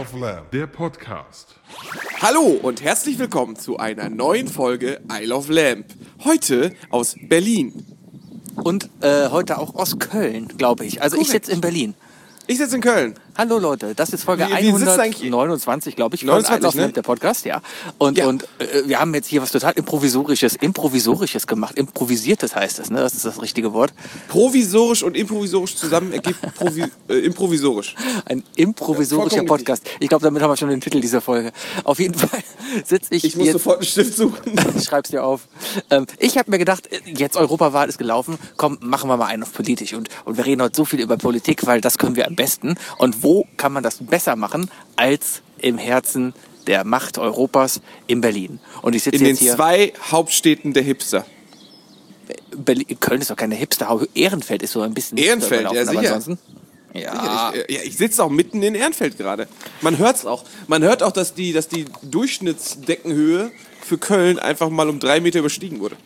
of Lamb, der Podcast. Hallo und herzlich willkommen zu einer neuen Folge Isle of Lamp. Heute aus Berlin. Und heute auch aus Köln, glaube ich. Also Korrekt. Ich sitze in Berlin. Ich sitze in Köln. Hallo Leute, das ist Folge Wir sitzen 129, glaube ich, von 29, Isle of ne? Lamp, der Podcast, ja. Und wir haben jetzt hier was total Improvisorisches gemacht. Improvisiertes heißt es, ne? Das ist das richtige Wort. Provisorisch und improvisorisch zusammen ergibt improvisorisch. Ein improvisorischer vollkommen Podcast. Ich glaube, damit haben wir schon den Titel dieser Folge. Auf jeden Fall sitze ich Ich muss jetzt... sofort einen Stift suchen. Ich schreib's dir auf. Ich habe mir gedacht, jetzt Europawahl ist gelaufen, komm, machen wir mal einen auf politisch. Und wir reden heute so viel über Politik, weil das können wir am besten. Und wo kann man das besser machen, als im Herzen der Macht Europas in Berlin? Und ich sitze In den jetzt hier... zwei Hauptstädten der Hipster. Köln ist doch keine Hipster. Ehrenfeld ist so ein bisschen... Ehrenfeld, Hipster ja, überlaufen, aber sicher. ansonsten... Ja, Ich sitze auch mitten in Ehrenfeld gerade. Man hört's auch. Man hört auch, dass die Durchschnittsdeckenhöhe für Köln einfach mal um 3 Meter überstiegen wurde.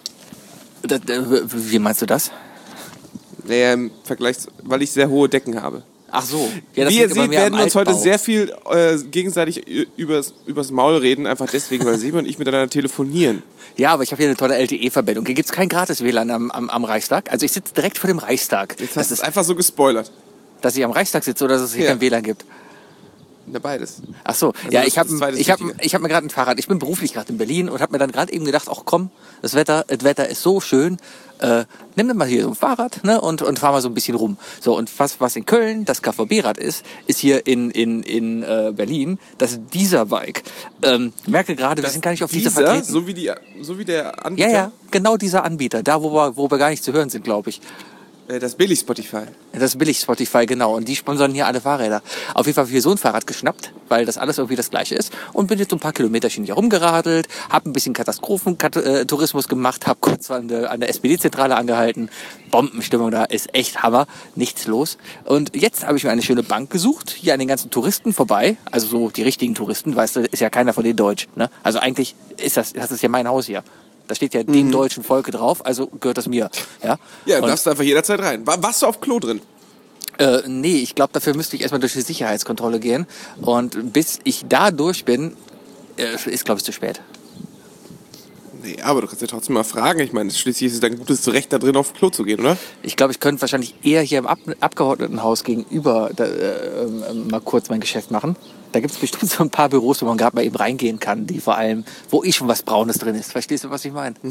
wie meinst du das? Naja, im Vergleich, weil ich sehr hohe Decken habe. Ach so. Ja, das Wie ihr liegt aber seht, mehr am werden wir uns heute Altbau. sehr viel gegenseitig übers Maul reden, einfach deswegen, weil Seba und ich miteinander telefonieren. Ja, aber ich habe hier eine tolle LTE-Verbindung. Hier gibt's kein Gratis-WLAN am Reichstag. Also ich sitze direkt vor dem Reichstag. Jetzt hast du es einfach so gespoilert. Dass ich am Reichstag sitze oder dass es hier Ja. kein WLAN gibt. Na, beides. Ach so, Also ja, das ich habe ist das zweite ich hab, Wichtige. ich hab mir gerade ein Fahrrad. Ich bin beruflich gerade in Berlin und habe mir dann gerade eben gedacht, ach komm, das Wetter ist so schön. Nimm dir mal hier so ein Fahrrad, ne, und fahr mal so ein bisschen rum. So, und was in Köln das KVB-Rad ist hier in Berlin das Dieser-Bike. Merke gerade, wir sind gar nicht auf dieser vertreten. so wie der Anbieter. Ja, genau dieser Anbieter, da wo wir gar nicht zu hören sind, glaube ich. Das Billig-Spotify. Das Billig-Spotify, genau. Und die sponsern hier alle Fahrräder. Auf jeden Fall habe ich hier so ein Fahrrad geschnappt, weil das alles irgendwie das Gleiche ist. Und bin jetzt so ein paar Kilometerchen hier rumgeradelt, habe ein bisschen Katastrophentourismus gemacht, habe kurz an der SPD-Zentrale angehalten. Bombenstimmung da, ist echt Hammer, nichts los. Und jetzt habe ich mir eine schöne Bank gesucht, hier an den ganzen Touristen vorbei. Also so die richtigen Touristen, weißt du, ist ja keiner von denen deutsch. Ne? Also eigentlich das ist ja mein Haus hier. Da steht ja dem deutschen Volke drauf, also gehört das mir. Ja, Ja, darfst du einfach jederzeit rein. Warst du auf Klo drin? Nee, ich glaube, dafür müsste ich erstmal durch die Sicherheitskontrolle gehen. Und bis ich da durch bin, ist, glaube ich, zu spät. Nee, aber du kannst ja trotzdem mal fragen. Ich meine, schließlich ist es dein gutes Recht, da drin auf Klo zu gehen, oder? Ich glaube, ich könnte wahrscheinlich eher hier im Abgeordnetenhaus gegenüber mal kurz mein Geschäft machen. Da gibt es bestimmt so ein paar Büros, wo man gerade mal eben reingehen kann, die vor allem, wo schon was Braunes drin ist. Verstehst du, was ich meine?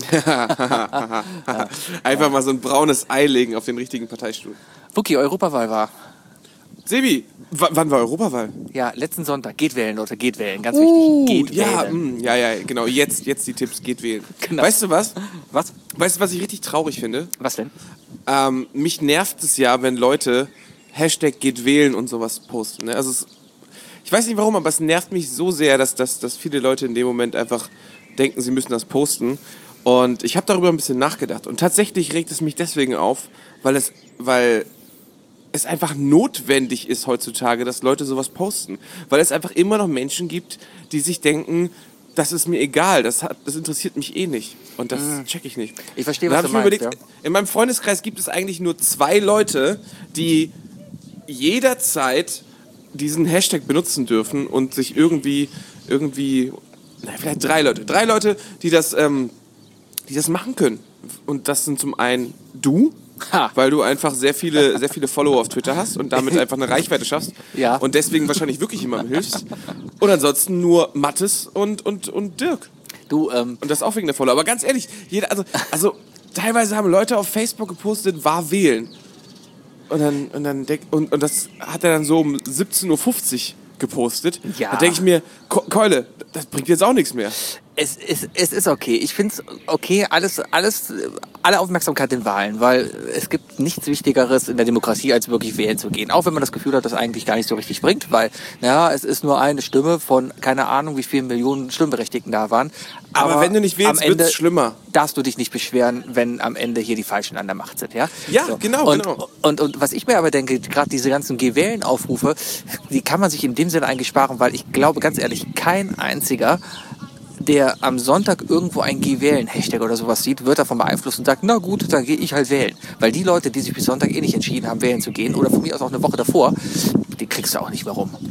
Einfach mal so ein braunes Ei legen auf den richtigen Parteistuhl. Wookie, Europawahl war. Sebi, wann war Europawahl? Ja, letzten Sonntag. Geht wählen, Leute, geht wählen. Ganz wichtig, geht wählen. Ja, genau. Jetzt die Tipps, geht wählen. Genau. Weißt du was? Was? Weißt du, was ich richtig traurig finde? Was denn? Mich nervt es ja, wenn Leute Hashtag geht wählen und sowas posten. Ne? Also ich weiß nicht warum, aber es nervt mich so sehr, dass viele Leute in dem Moment einfach denken, sie müssen das posten. Und ich habe darüber ein bisschen nachgedacht. Und tatsächlich regt es mich deswegen auf, weil es einfach notwendig ist heutzutage, dass Leute sowas posten. Weil es einfach immer noch Menschen gibt, die sich denken, das ist mir egal, das interessiert mich eh nicht. Und das check ich nicht. Ich verstehe, Dann was hab du ich mir meinst, überlegt, in meinem Freundeskreis gibt es eigentlich nur 2 Leute, die jederzeit diesen Hashtag benutzen dürfen und sich irgendwie, vielleicht 3 Leute. 3 Leute, die das machen können. Und das sind zum einen du, Ha. weil du einfach sehr viele Follower auf Twitter hast und damit einfach eine Reichweite schaffst. Ja. Und deswegen wahrscheinlich wirklich jemandem hilfst. Und ansonsten nur Mattes und Dirk. Du, Und das auch wegen der Follower. Aber ganz ehrlich, also teilweise haben Leute auf Facebook gepostet, war wählen. Und das hat er dann so um 17:50 Uhr gepostet. Ja. Da denke ich mir, Keule, das bringt jetzt auch nichts mehr. Es ist okay. Ich finde es okay, alle Aufmerksamkeit den Wahlen, weil es gibt nichts Wichtigeres in der Demokratie, als wirklich wählen zu gehen. Auch wenn man das Gefühl hat, dass eigentlich gar nicht so richtig bringt, weil, es ist nur eine Stimme von, keine Ahnung, wie viele Millionen Stimmberechtigten da waren. Aber wenn du nicht wählst, am Ende wird's schlimmer. Darfst du dich nicht beschweren, wenn am Ende hier die Falschen an der Macht sind, ja? Ja, genau. Und was ich mir aber denke, gerade diese ganzen Geh-Wählen-Aufrufe, die kann man sich in dem Sinne eigentlich sparen, weil ich glaube, ganz ehrlich, kein einziger, der am Sonntag irgendwo ein Geh-Wählen-Hashtag oder sowas sieht, wird davon beeinflusst und sagt, na gut, dann gehe ich halt wählen. Weil die Leute, die sich bis Sonntag eh nicht entschieden haben, wählen zu gehen, oder von mir aus auch eine Woche davor, die kriegst du auch nicht mehr rum.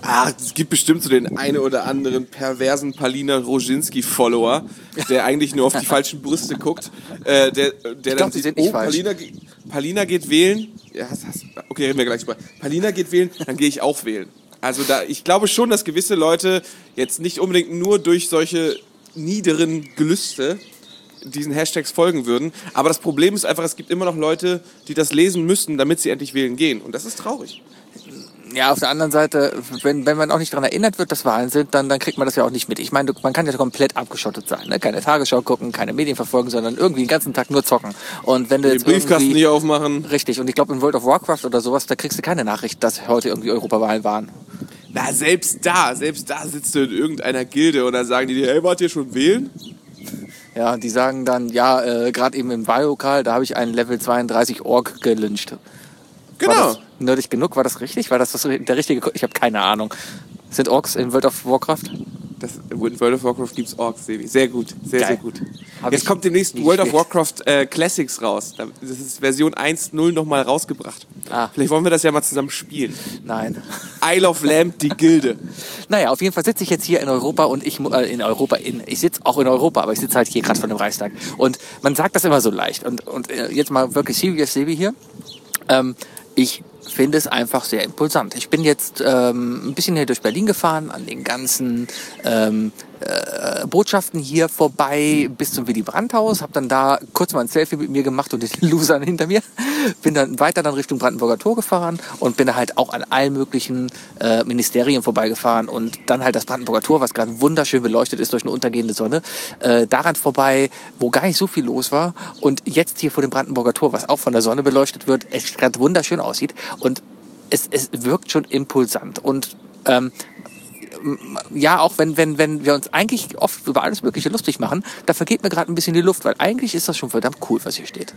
Es gibt bestimmt so den eine oder anderen perversen Palina Roginski-Follower, der eigentlich nur auf die falschen Brüste guckt. Der dann die sieht, sind nicht falsch. Palina geht wählen. Ja, okay, reden wir gleich mal. Palina geht wählen, dann gehe ich auch wählen. Also ich glaube schon, dass gewisse Leute jetzt nicht unbedingt nur durch solche niederen Gelüste diesen Hashtags folgen würden. Aber das Problem ist einfach, es gibt immer noch Leute, die das lesen müssen, damit sie endlich wählen gehen. Und das ist traurig. Ja, auf der anderen Seite, wenn man auch nicht daran erinnert wird, dass Wahlen sind, dann kriegt man das ja auch nicht mit. Ich meine, man kann ja komplett abgeschottet sein. Ne? Keine Tagesschau gucken, keine Medien verfolgen, sondern irgendwie den ganzen Tag nur zocken. Und wenn du Den Briefkasten nicht aufmachen. Richtig. Und ich glaube, in World of Warcraft oder sowas, da kriegst du keine Nachricht, dass heute irgendwie Europawahlen waren. Na, selbst da sitzt du in irgendeiner Gilde und dann sagen die dir, hey, wart ihr schon wählen? Ja, die sagen dann, ja, gerade eben im Wahllokal, da habe ich einen Level 32 Ork gelyncht. Genau. War das nerdig genug? War das richtig? War das der richtige? Ich habe keine Ahnung. Sind Orks in World of Warcraft? In World of Warcraft gibt's Orks, Sebi. Sehr gut, sehr gut. Jetzt kommt demnächst nie World of gespielt. Warcraft Classics raus. Das ist Version 1.0 nochmal rausgebracht. Vielleicht wollen wir das ja mal zusammen spielen. Nein. Isle of Lamp, die Gilde. Naja, auf jeden Fall sitze ich jetzt hier in Europa und ich sitze auch in Europa, aber ich sitze halt hier gerade vor dem Reichstag. Und man sagt das immer so leicht. Und jetzt mal wirklich serious, Sebi hier. Ich finde es einfach sehr impulsant. Ich bin jetzt ein bisschen hier durch Berlin gefahren, an den ganzen Botschaften hier vorbei bis zum Willy Brandt-Haus, habe dann da kurz mal ein Selfie mit mir gemacht und den Losern hinter mir, bin dann weiter dann Richtung Brandenburger Tor gefahren und bin da halt auch an allen möglichen Ministerien vorbeigefahren und dann halt das Brandenburger Tor, was gerade wunderschön beleuchtet ist durch eine untergehende Sonne, daran vorbei, wo gar nicht so viel los war und jetzt hier vor dem Brandenburger Tor, was auch von der Sonne beleuchtet wird, es gerade wunderschön aussieht und es wirkt schon impulsant und ja, auch wenn wir uns eigentlich oft über alles Mögliche lustig machen, da vergeht mir gerade ein bisschen die Luft, weil eigentlich ist das schon verdammt cool, was hier steht.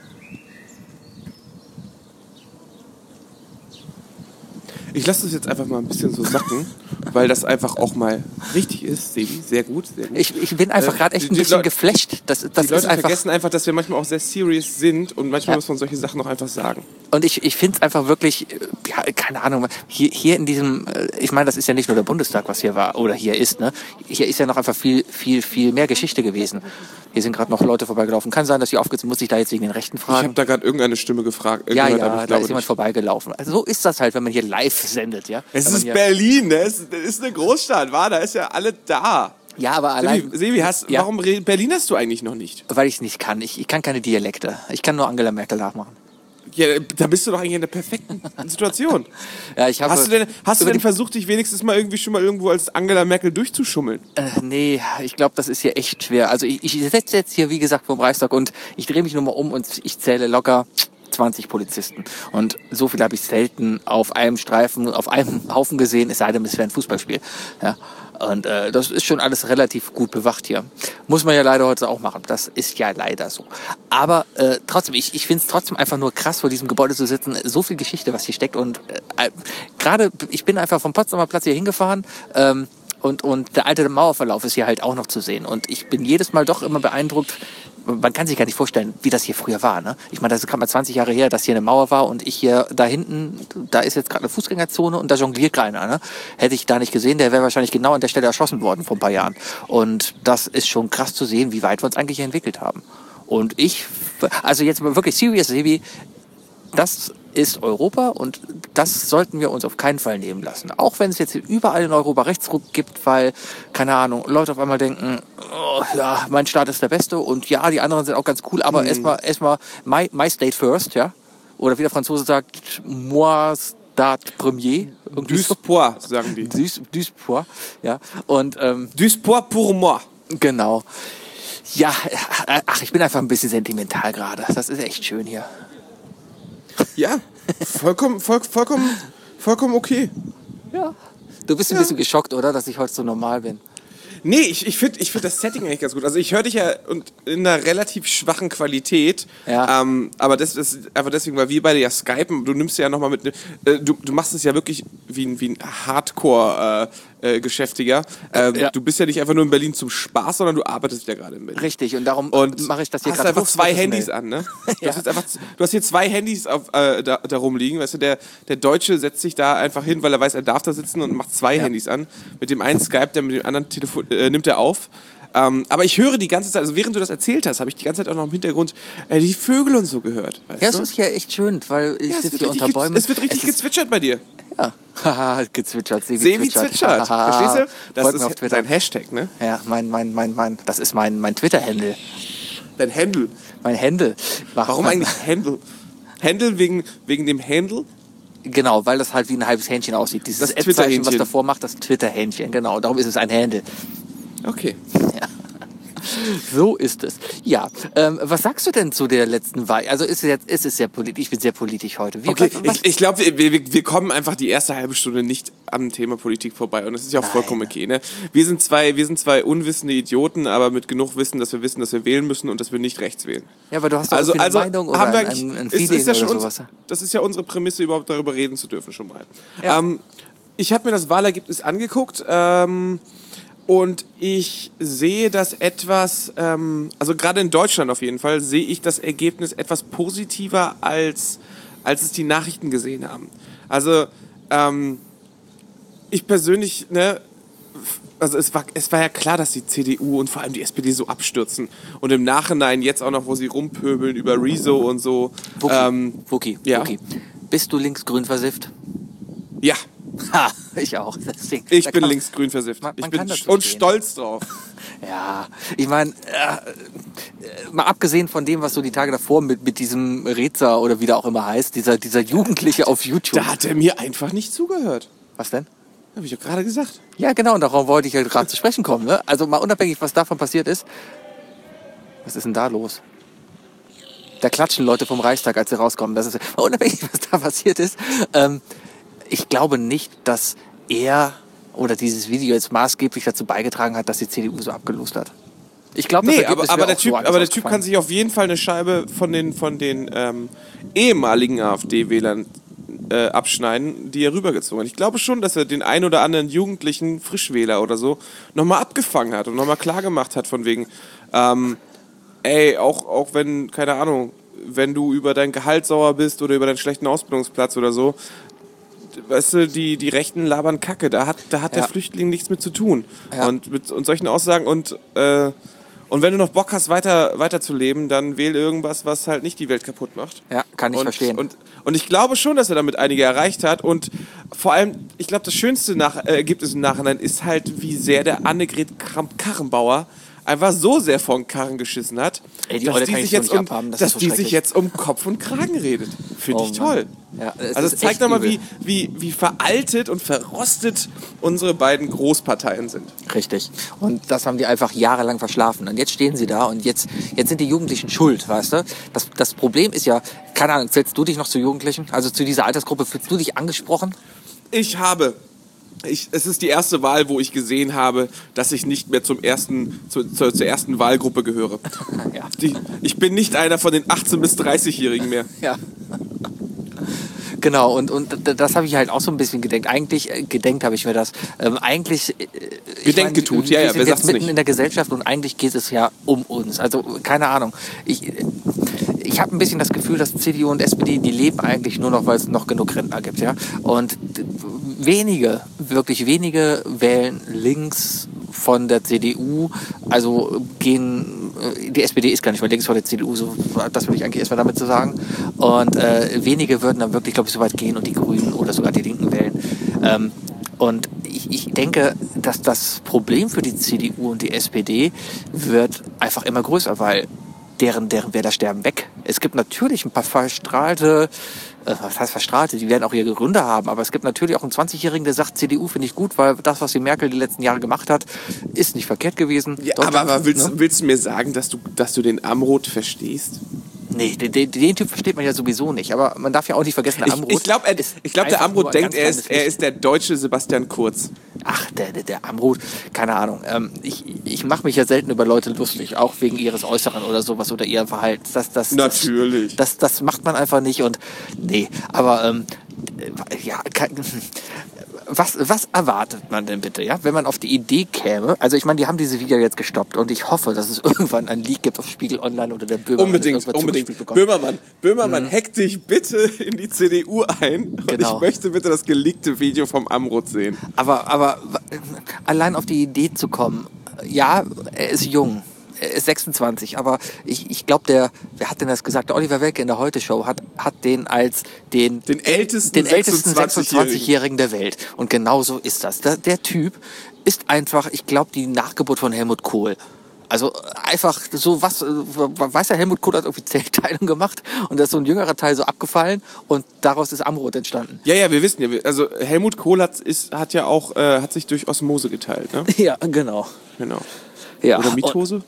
Ich lasse das jetzt einfach mal ein bisschen so sacken, weil das einfach auch mal richtig ist, Sebi. Sehr gut, sehr gut. Ich bin einfach gerade echt ein bisschen geflasht. Das die ist Leute einfach, vergessen einfach, dass wir manchmal auch sehr serious sind und manchmal muss man solche Sachen auch einfach sagen. und ich finde es einfach wirklich, ja, keine Ahnung, hier in diesem, ich meine, das ist ja nicht nur der Bundestag, was hier war oder hier ist, ne? Hier ist ja noch einfach viel mehr Geschichte gewesen. Hier sind gerade noch Leute vorbeigelaufen. Kann sein, dass sie aufgezogen, muss ich da jetzt wegen den Rechten Ich fragen? habe da gerade irgendeine Stimme gefragt. Ja, gehört, aber ich da glaube ist jemand nicht. vorbeigelaufen. Also so ist das halt, wenn man hier live sendet, ja. Es Wenn man ist hier, Berlin, ne? Es ist eine Großstadt, da ist ja alle da. ja, aber allein, Sebi, Ja. warum Berlin hast du eigentlich noch nicht? weil ich es nicht kann. Ich kann keine Dialekte. Ich kann nur Angela Merkel nachmachen. Ja, da bist du doch eigentlich in der perfekten Situation. Ja, ich habe. Hast du denn versucht, dich wenigstens mal irgendwie schon mal irgendwo als Angela Merkel durchzuschummeln? Nee, ich glaube, das ist hier echt schwer. Also ich sitze jetzt hier, wie gesagt, vor dem Reichstag und ich drehe mich nur mal um und ich zähle locker 20 Polizisten. Und so viel habe ich selten auf einem Streifen, auf einem Haufen gesehen, es sei denn, es wäre ein Fußballspiel. Ja. Und das ist schon alles relativ gut bewacht hier. Muss man ja leider heute auch machen. Das ist ja leider so. Aber trotzdem, ich finde es trotzdem einfach nur krass, vor diesem Gebäude zu sitzen. So viel Geschichte, was hier steckt. Und gerade, ich bin einfach vom Potsdamer Platz hier hingefahren. Und der alte Mauerverlauf ist hier halt auch noch zu sehen. Und ich bin jedes Mal doch immer beeindruckt. Man kann sich gar nicht vorstellen, wie das hier früher war. Ne? Ich meine, das ist gerade mal 20 Jahre her, dass hier eine Mauer war und ich hier da hinten, da ist jetzt gerade eine Fußgängerzone und da jongliert keiner. Ne? Hätte ich da nicht gesehen, der wäre wahrscheinlich genau an der Stelle erschossen worden vor ein paar Jahren. Und das ist schon krass zu sehen, wie weit wir uns eigentlich entwickelt haben. Und also jetzt mal wirklich serious, Sebi, das ist Europa und das sollten wir uns auf keinen Fall nehmen lassen. Auch wenn es jetzt überall in Europa Rechtsruck gibt, weil, keine Ahnung, Leute auf einmal denken, oh, ja, mein Staat ist der Beste und ja, die anderen sind auch ganz cool, aber erstmal my state first, ja? Oder wie der Franzose sagt, moi state premier. Du sport, sagen die. Du sport, ja. Und, Du sport pour moi. genau. Ja, ach, ich bin einfach ein bisschen sentimental gerade. Das ist echt schön hier. Ja, vollkommen okay. Ja. Du bist ein bisschen geschockt, oder? Dass ich heute so normal bin. Nee, ich find das Setting eigentlich ganz gut. Also ich höre dich ja in einer relativ schwachen Qualität. Ja. Aber das ist einfach deswegen, weil wir beide ja skypen. Du nimmst ja nochmal mit... Du machst es ja wirklich wie ein Hardcore-Geschäftiger. Ja. Du bist ja nicht einfach nur in Berlin zum Spaß, sondern du arbeitest ja gerade in Berlin. Richtig, und darum mache ich das hier hast gerade einfach zwei hochprofessionell. Handys an, ne? Ja. Du hast hier zwei Handys da rumliegen. Weißt du, der Deutsche setzt sich da einfach hin, weil er weiß, er darf da sitzen und macht zwei Handys an. Mit dem einen Skype, mit dem anderen nimmt er auf. Aber ich höre die ganze Zeit, also während du das erzählt hast, habe ich die ganze Zeit auch noch im Hintergrund die Vögel und so gehört. Weißt Ja, es du? ist ja echt schön, weil ich sitze hier unter Bäumen. Es wird richtig gezwitschert bei dir. Ja, haha, gezwitschert, Sevi zwitschert. Verstehst du? Das Folgt mir auf ist Twitter. dein Hashtag, ne? Ja, das ist mein Twitter-Handle. Dein Handle. Mein Handle. Warum eigentlich Handle? Handle wegen dem Handle? Genau, weil das halt wie ein halbes Hähnchen aussieht. Dieses Das Ad-Zeichen, was Twitter-Hähnchen. davor macht, das Twitter-Hähnchen. Genau, darum ist es ein Handle. Okay. Ja. So ist es. Ja, was sagst du denn zu der letzten Wahl? Also ist es sehr politisch, ich bin sehr politisch heute. Okay, ich glaube, wir kommen einfach die erste halbe Stunde nicht am Thema Politik vorbei und das ist ja auch vollkommen okay. Ne? Wir sind zwei unwissende Idioten, aber mit genug Wissen, dass wir wählen müssen und dass wir nicht rechts wählen. Ja, aber du hast doch eine Meinung oder haben wir ein Feeling ist ja schon oder sowas. Das ist ja unsere Prämisse, überhaupt darüber reden zu dürfen schon mal. Ja. Ich habe mir das Wahlergebnis angeguckt und ich sehe das etwas, also gerade in Deutschland auf jeden Fall, sehe ich das Ergebnis etwas positiver, als es die Nachrichten gesehen haben. Also ich persönlich, ne, also es war ja klar, dass die CDU und vor allem die SPD so abstürzen. Und im Nachhinein jetzt auch noch, wo sie rumpöbeln über Rezo und so. Wookie, ja. Bist du linksgrün versifft? Ja, Ha, ich auch. Deswegen, ich bin linksgrün versifft. Man Ich kann bin das und verstehen. stolz drauf. Ja, ich meine, mal abgesehen von dem, was so die Tage davor mit diesem Reza oder wie der auch immer heißt, dieser Jugendliche auf YouTube. Da hat er mir einfach nicht zugehört. Was denn? Habe ich doch gerade gesagt. Ja, genau, und darauf wollte ich ja gerade zu sprechen kommen. Ne? Also mal unabhängig, was davon passiert ist. Was ist denn da los? Da klatschen Leute vom Reichstag, als sie rauskommen. Das ist mal unabhängig, was da passiert ist. Ich glaube nicht, dass er oder dieses Video jetzt maßgeblich dazu beigetragen hat, dass die CDU so abgelost hat. Ich glaube, Nee, aber der Typ kann sich auf jeden Fall eine Scheibe von den ehemaligen AfD-Wählern abschneiden, die er rübergezogen hat. Ich glaube schon, dass er den ein oder anderen jugendlichen Frischwähler oder so nochmal abgefangen hat und nochmal klargemacht hat von wegen, auch wenn, keine Ahnung, wenn du über dein Gehalt sauer bist oder über deinen schlechten Ausbildungsplatz oder so, weißt du, die Rechten labern Kacke, da hat der Flüchtling nichts mit zu tun. Ja. Und solchen Aussagen und wenn du noch Bock hast, weiter zu leben, dann wähl irgendwas, was halt nicht die Welt kaputt macht. Ja, kann ich verstehen. Und ich glaube schon, dass er damit einige erreicht hat. Und vor allem, ich glaube, das schönste Ergebnis im Nachhinein ist halt, wie sehr der Annegret Kramp-Karrenbauer einfach so sehr vor den Karren geschissen hat, Ey, die dass Olle die kann sich ich so jetzt nicht abhaben, das ist so sich schrecklich. jetzt um Kopf und Kragen redet. Finde ich Oh Mann. toll. Ja, Also es ist zeigt echt nochmal, übel. wie veraltet und verrostet unsere beiden Großparteien sind. Richtig. Und das haben die einfach jahrelang verschlafen. Und jetzt stehen sie da und jetzt sind die Jugendlichen schuld, weißt du? Das Problem ist ja, keine Ahnung, zählst du dich noch zu Jugendlichen? Also zu dieser Altersgruppe, fühlst du dich angesprochen? Es ist die erste Wahl, wo ich gesehen habe, dass ich nicht mehr zur ersten Wahlgruppe gehöre. Ja. Ich bin nicht einer von den 18- bis 30-Jährigen mehr. Ja. Genau, und das habe ich halt auch so ein bisschen gedenkt. Gedenkt habe ich mir das. Gedenkgetut, ja, wir wer sind jetzt sagt's mitten nicht? in der Gesellschaft und eigentlich geht es ja um uns. Also, keine Ahnung. Ich habe ein bisschen das Gefühl, dass CDU und SPD, die leben eigentlich nur noch, weil es noch genug Rentner gibt, ja. Und wirklich wenige wählen links von der CDU, also die SPD ist gar nicht mehr links von der CDU, so, das will ich eigentlich erstmal damit zu sagen. Und wenige würden dann wirklich, glaube ich, so weit gehen und die Grünen oder sogar die Linken wählen. Und ich denke, dass das Problem für die CDU und die SPD wird einfach immer größer, weil deren Wähler sterben weg. Es gibt natürlich ein paar verstrahlte, was heißt verstrahlte, die werden auch ihre Gründe haben, aber es gibt natürlich auch einen 20-Jährigen, der sagt, CDU finde ich gut, weil das, was die Merkel die letzten Jahre gemacht hat, ist nicht verkehrt gewesen. Ja, aber willst du mir sagen, dass du den Amroth verstehst? Nee, den Typ versteht man ja sowieso nicht, aber man darf ja auch nicht vergessen, der Amroth Ich glaube, der Amroth denkt, er ist der deutsche Sebastian Kurz. der Amrut, keine Ahnung. Ich mache mich ja selten über Leute lustig, auch wegen ihres Äußeren oder sowas oder ihrem Verhalten. Natürlich. Das macht man einfach nicht und nee, aber ja, was erwartet man denn bitte, ja, wenn man auf die Idee käme? Also ich meine, die haben diese Video jetzt gestoppt und ich hoffe, dass es irgendwann ein Leak gibt auf Spiegel Online oder der Böhmermann. Unbedingt. Böhmermann, hack dich bitte in die CDU ein und Genau. ich möchte bitte das geleakte Video vom Amrut sehen. Aber allein auf die Idee zu kommen, ja, er ist jung. Er ist 26, aber ich glaube, wer hat denn das gesagt? Der Oliver Welke in der Heute-Show hat den als den ältesten 26-Jährigen der Welt. Und genau so ist das. Der Typ ist einfach, ich glaube, die Nachgeburt von Helmut Kohl. Also einfach so weiß der Helmut Kohl hat irgendwie Zellteilung gemacht und da ist so ein jüngerer Teil so abgefallen und daraus ist Amrut entstanden. Ja, wir wissen ja, also Helmut Kohl hat sich durch Osmose geteilt, ne? Ja, genau. Ja. Oder Mitose?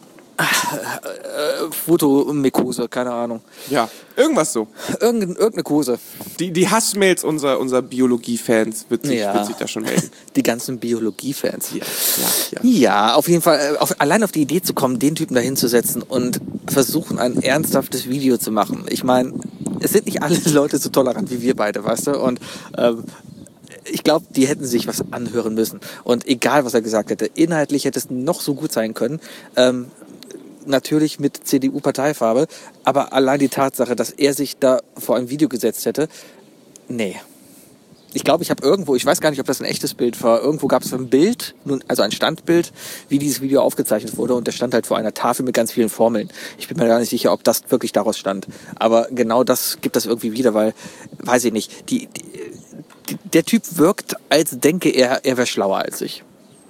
Fotomykose, keine Ahnung. Ja, irgendwas so. Irgendeine Kose. Die Hassmails unserer Biologie-Fans wird sich da schon melden. Die ganzen Biologie-Fans. Ja. Ja, auf jeden Fall, allein auf die Idee zu kommen, den Typen da hinzusetzen und versuchen, ein ernsthaftes Video zu machen. Ich meine, es sind nicht alle Leute so tolerant wie wir beide, weißt du? Und ich glaube, die hätten sich was anhören müssen. Und egal, was er gesagt hätte, inhaltlich hätte es noch so gut sein können. Natürlich mit CDU-Parteifarbe, aber allein die Tatsache, dass er sich da vor ein Video gesetzt hätte, nee. Ich glaube, ich habe irgendwo, ich weiß gar nicht, ob das ein echtes Bild war, irgendwo gab es ein Bild, also ein Standbild, wie dieses Video aufgezeichnet wurde und der stand halt vor einer Tafel mit ganz vielen Formeln. Ich bin mir gar nicht sicher, ob das wirklich daraus stand. Aber genau das gibt das irgendwie wieder, weil, weiß ich nicht, der Typ wirkt, als denke er wäre schlauer als ich.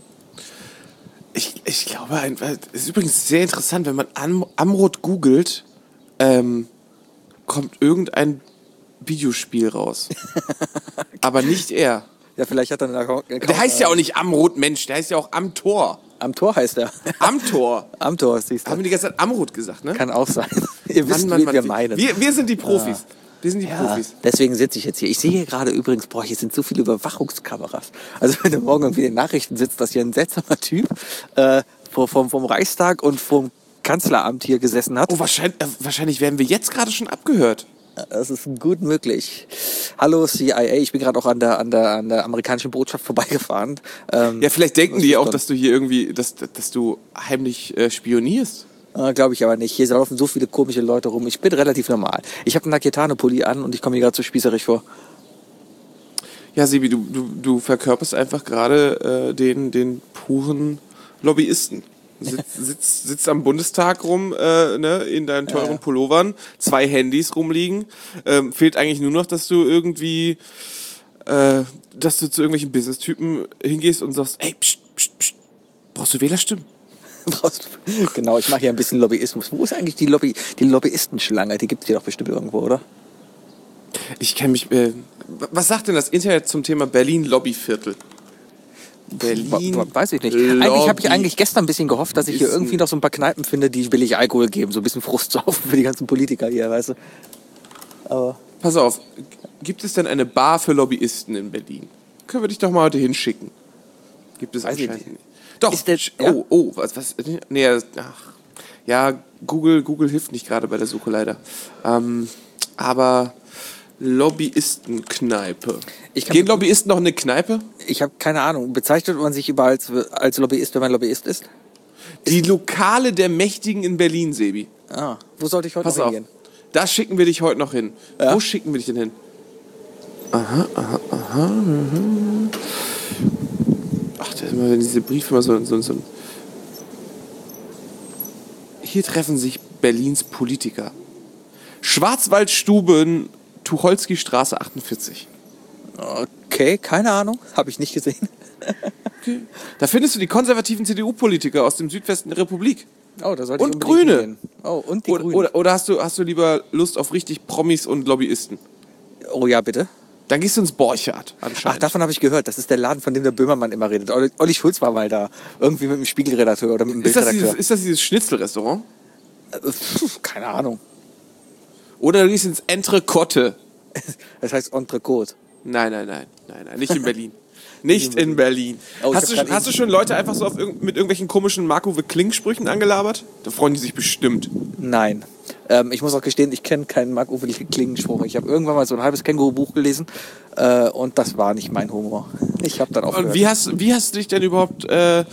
Ich glaube, es ist übrigens sehr interessant, wenn man Amrut googelt, kommt irgendein Videospiel raus. Aber nicht er. Ja, vielleicht hat er einen Account. Der heißt ja auch nicht Amrut, Mensch, der heißt ja auch Amtor. Amtor heißt er. Amtor. Amtor, siehst du. Haben wir die ganze Zeit Amrut gesagt, ne? Kann auch sein. Ihr wisst, wie wir meinen. Wir sind die Profis. Ja. Wir sind die Profis. Deswegen sitze ich jetzt hier. Ich sehe hier gerade übrigens, hier sind so viele Überwachungskameras. Also wenn du morgen irgendwie in den Nachrichten sitzt, dass hier ein seltsamer Typ vom Reichstag und vom Kanzleramt hier gesessen hat. Oh, wahrscheinlich werden wir jetzt gerade schon abgehört. Das ist gut möglich. Hallo CIA, ich bin gerade auch an der amerikanischen Botschaft vorbeigefahren. Ja, vielleicht denken die auch, dass du hier irgendwie, dass du heimlich spionierst. Glaube ich aber nicht. Hier laufen so viele komische Leute rum. Ich bin relativ normal. Ich habe einen Naketano-Pulli an und ich komme mir gerade zu spießerig vor. Ja, Sebi, du verkörperst einfach gerade den puren Lobbyisten. Sitzt am Bundestag rum, ne, in deinen teuren Pullovern, 2 Handys rumliegen. Fehlt eigentlich nur noch, dass du irgendwie, dass du zu irgendwelchen Business-Typen hingehst und sagst, ey, pst, brauchst du Wählerstimmen? Genau, ich mache hier ein bisschen Lobbyismus. Wo ist eigentlich die Lobbyistenschlange? Die gibt es hier doch bestimmt irgendwo, oder? Ich kenne mich. Was sagt denn das Internet zum Thema Berlin-Lobbyviertel? Berlin. Weiß ich nicht. Eigentlich habe ich gestern ein bisschen gehofft, dass ich hier irgendwie noch so ein paar Kneipen finde, die billig Alkohol geben. So ein bisschen Frust saufen für die ganzen Politiker hier, weißt du. Aber pass auf, gibt es denn eine Bar für Lobbyisten in Berlin? Können wir dich doch mal heute hinschicken. Gibt es anscheinend nicht. Doch. Was? Nee, ja, Google hilft nicht gerade bei der Suche leider. Aber Lobbyistenkneipe. Gehen Lobbyisten noch in eine Kneipe? Ich habe keine Ahnung. Bezeichnet man sich überall als Lobbyist, wenn man Lobbyist ist? Die Lokale der Mächtigen in Berlin, Sebi. Wo sollte ich heute noch hingehen? Da schicken wir dich heute noch hin. Ja? Wo schicken wir dich denn hin? Aha. Ach, das ist immer, wenn diese Briefe mal so. Hier treffen sich Berlins Politiker. Schwarzwaldstuben, Tucholsky-Straße 48. Okay, keine Ahnung. Habe ich nicht gesehen. Okay. Da findest du die konservativen CDU-Politiker aus dem Südwesten der Republik. Oh, da sollte ich und Grüne. Gehen. Oh, und die Grünen. Oder hast du lieber Lust auf richtig Promis und Lobbyisten? Oh ja, bitte. Dann gehst du ins Borchardt anscheinend. Ach, davon habe ich gehört. Das ist der Laden, von dem der Böhmermann immer redet. Olli Schulz war mal da. Irgendwie mit dem Spiegelredakteur oder mit dem Bildredakteur. Ist das dieses Schnitzelrestaurant? Keine Ahnung. Oder du gehst ins Entrecote. Das heißt Entrecote. Nein. Nicht in Berlin. Nicht in Berlin. Oh, ich Hast du schon Leute einfach so mit irgendwelchen komischen Mark-Uwe-Kling-Sprüchen angelabert? Da freuen die sich bestimmt. Nein. Ich muss auch gestehen, ich kenne keinen Marc-Uwe Kling-Spruch. Ich habe irgendwann mal so ein halbes Känguru-Buch gelesen und das war nicht mein Humor. Ich habe dann aufgehört. Und wie hast du dich denn überhaupt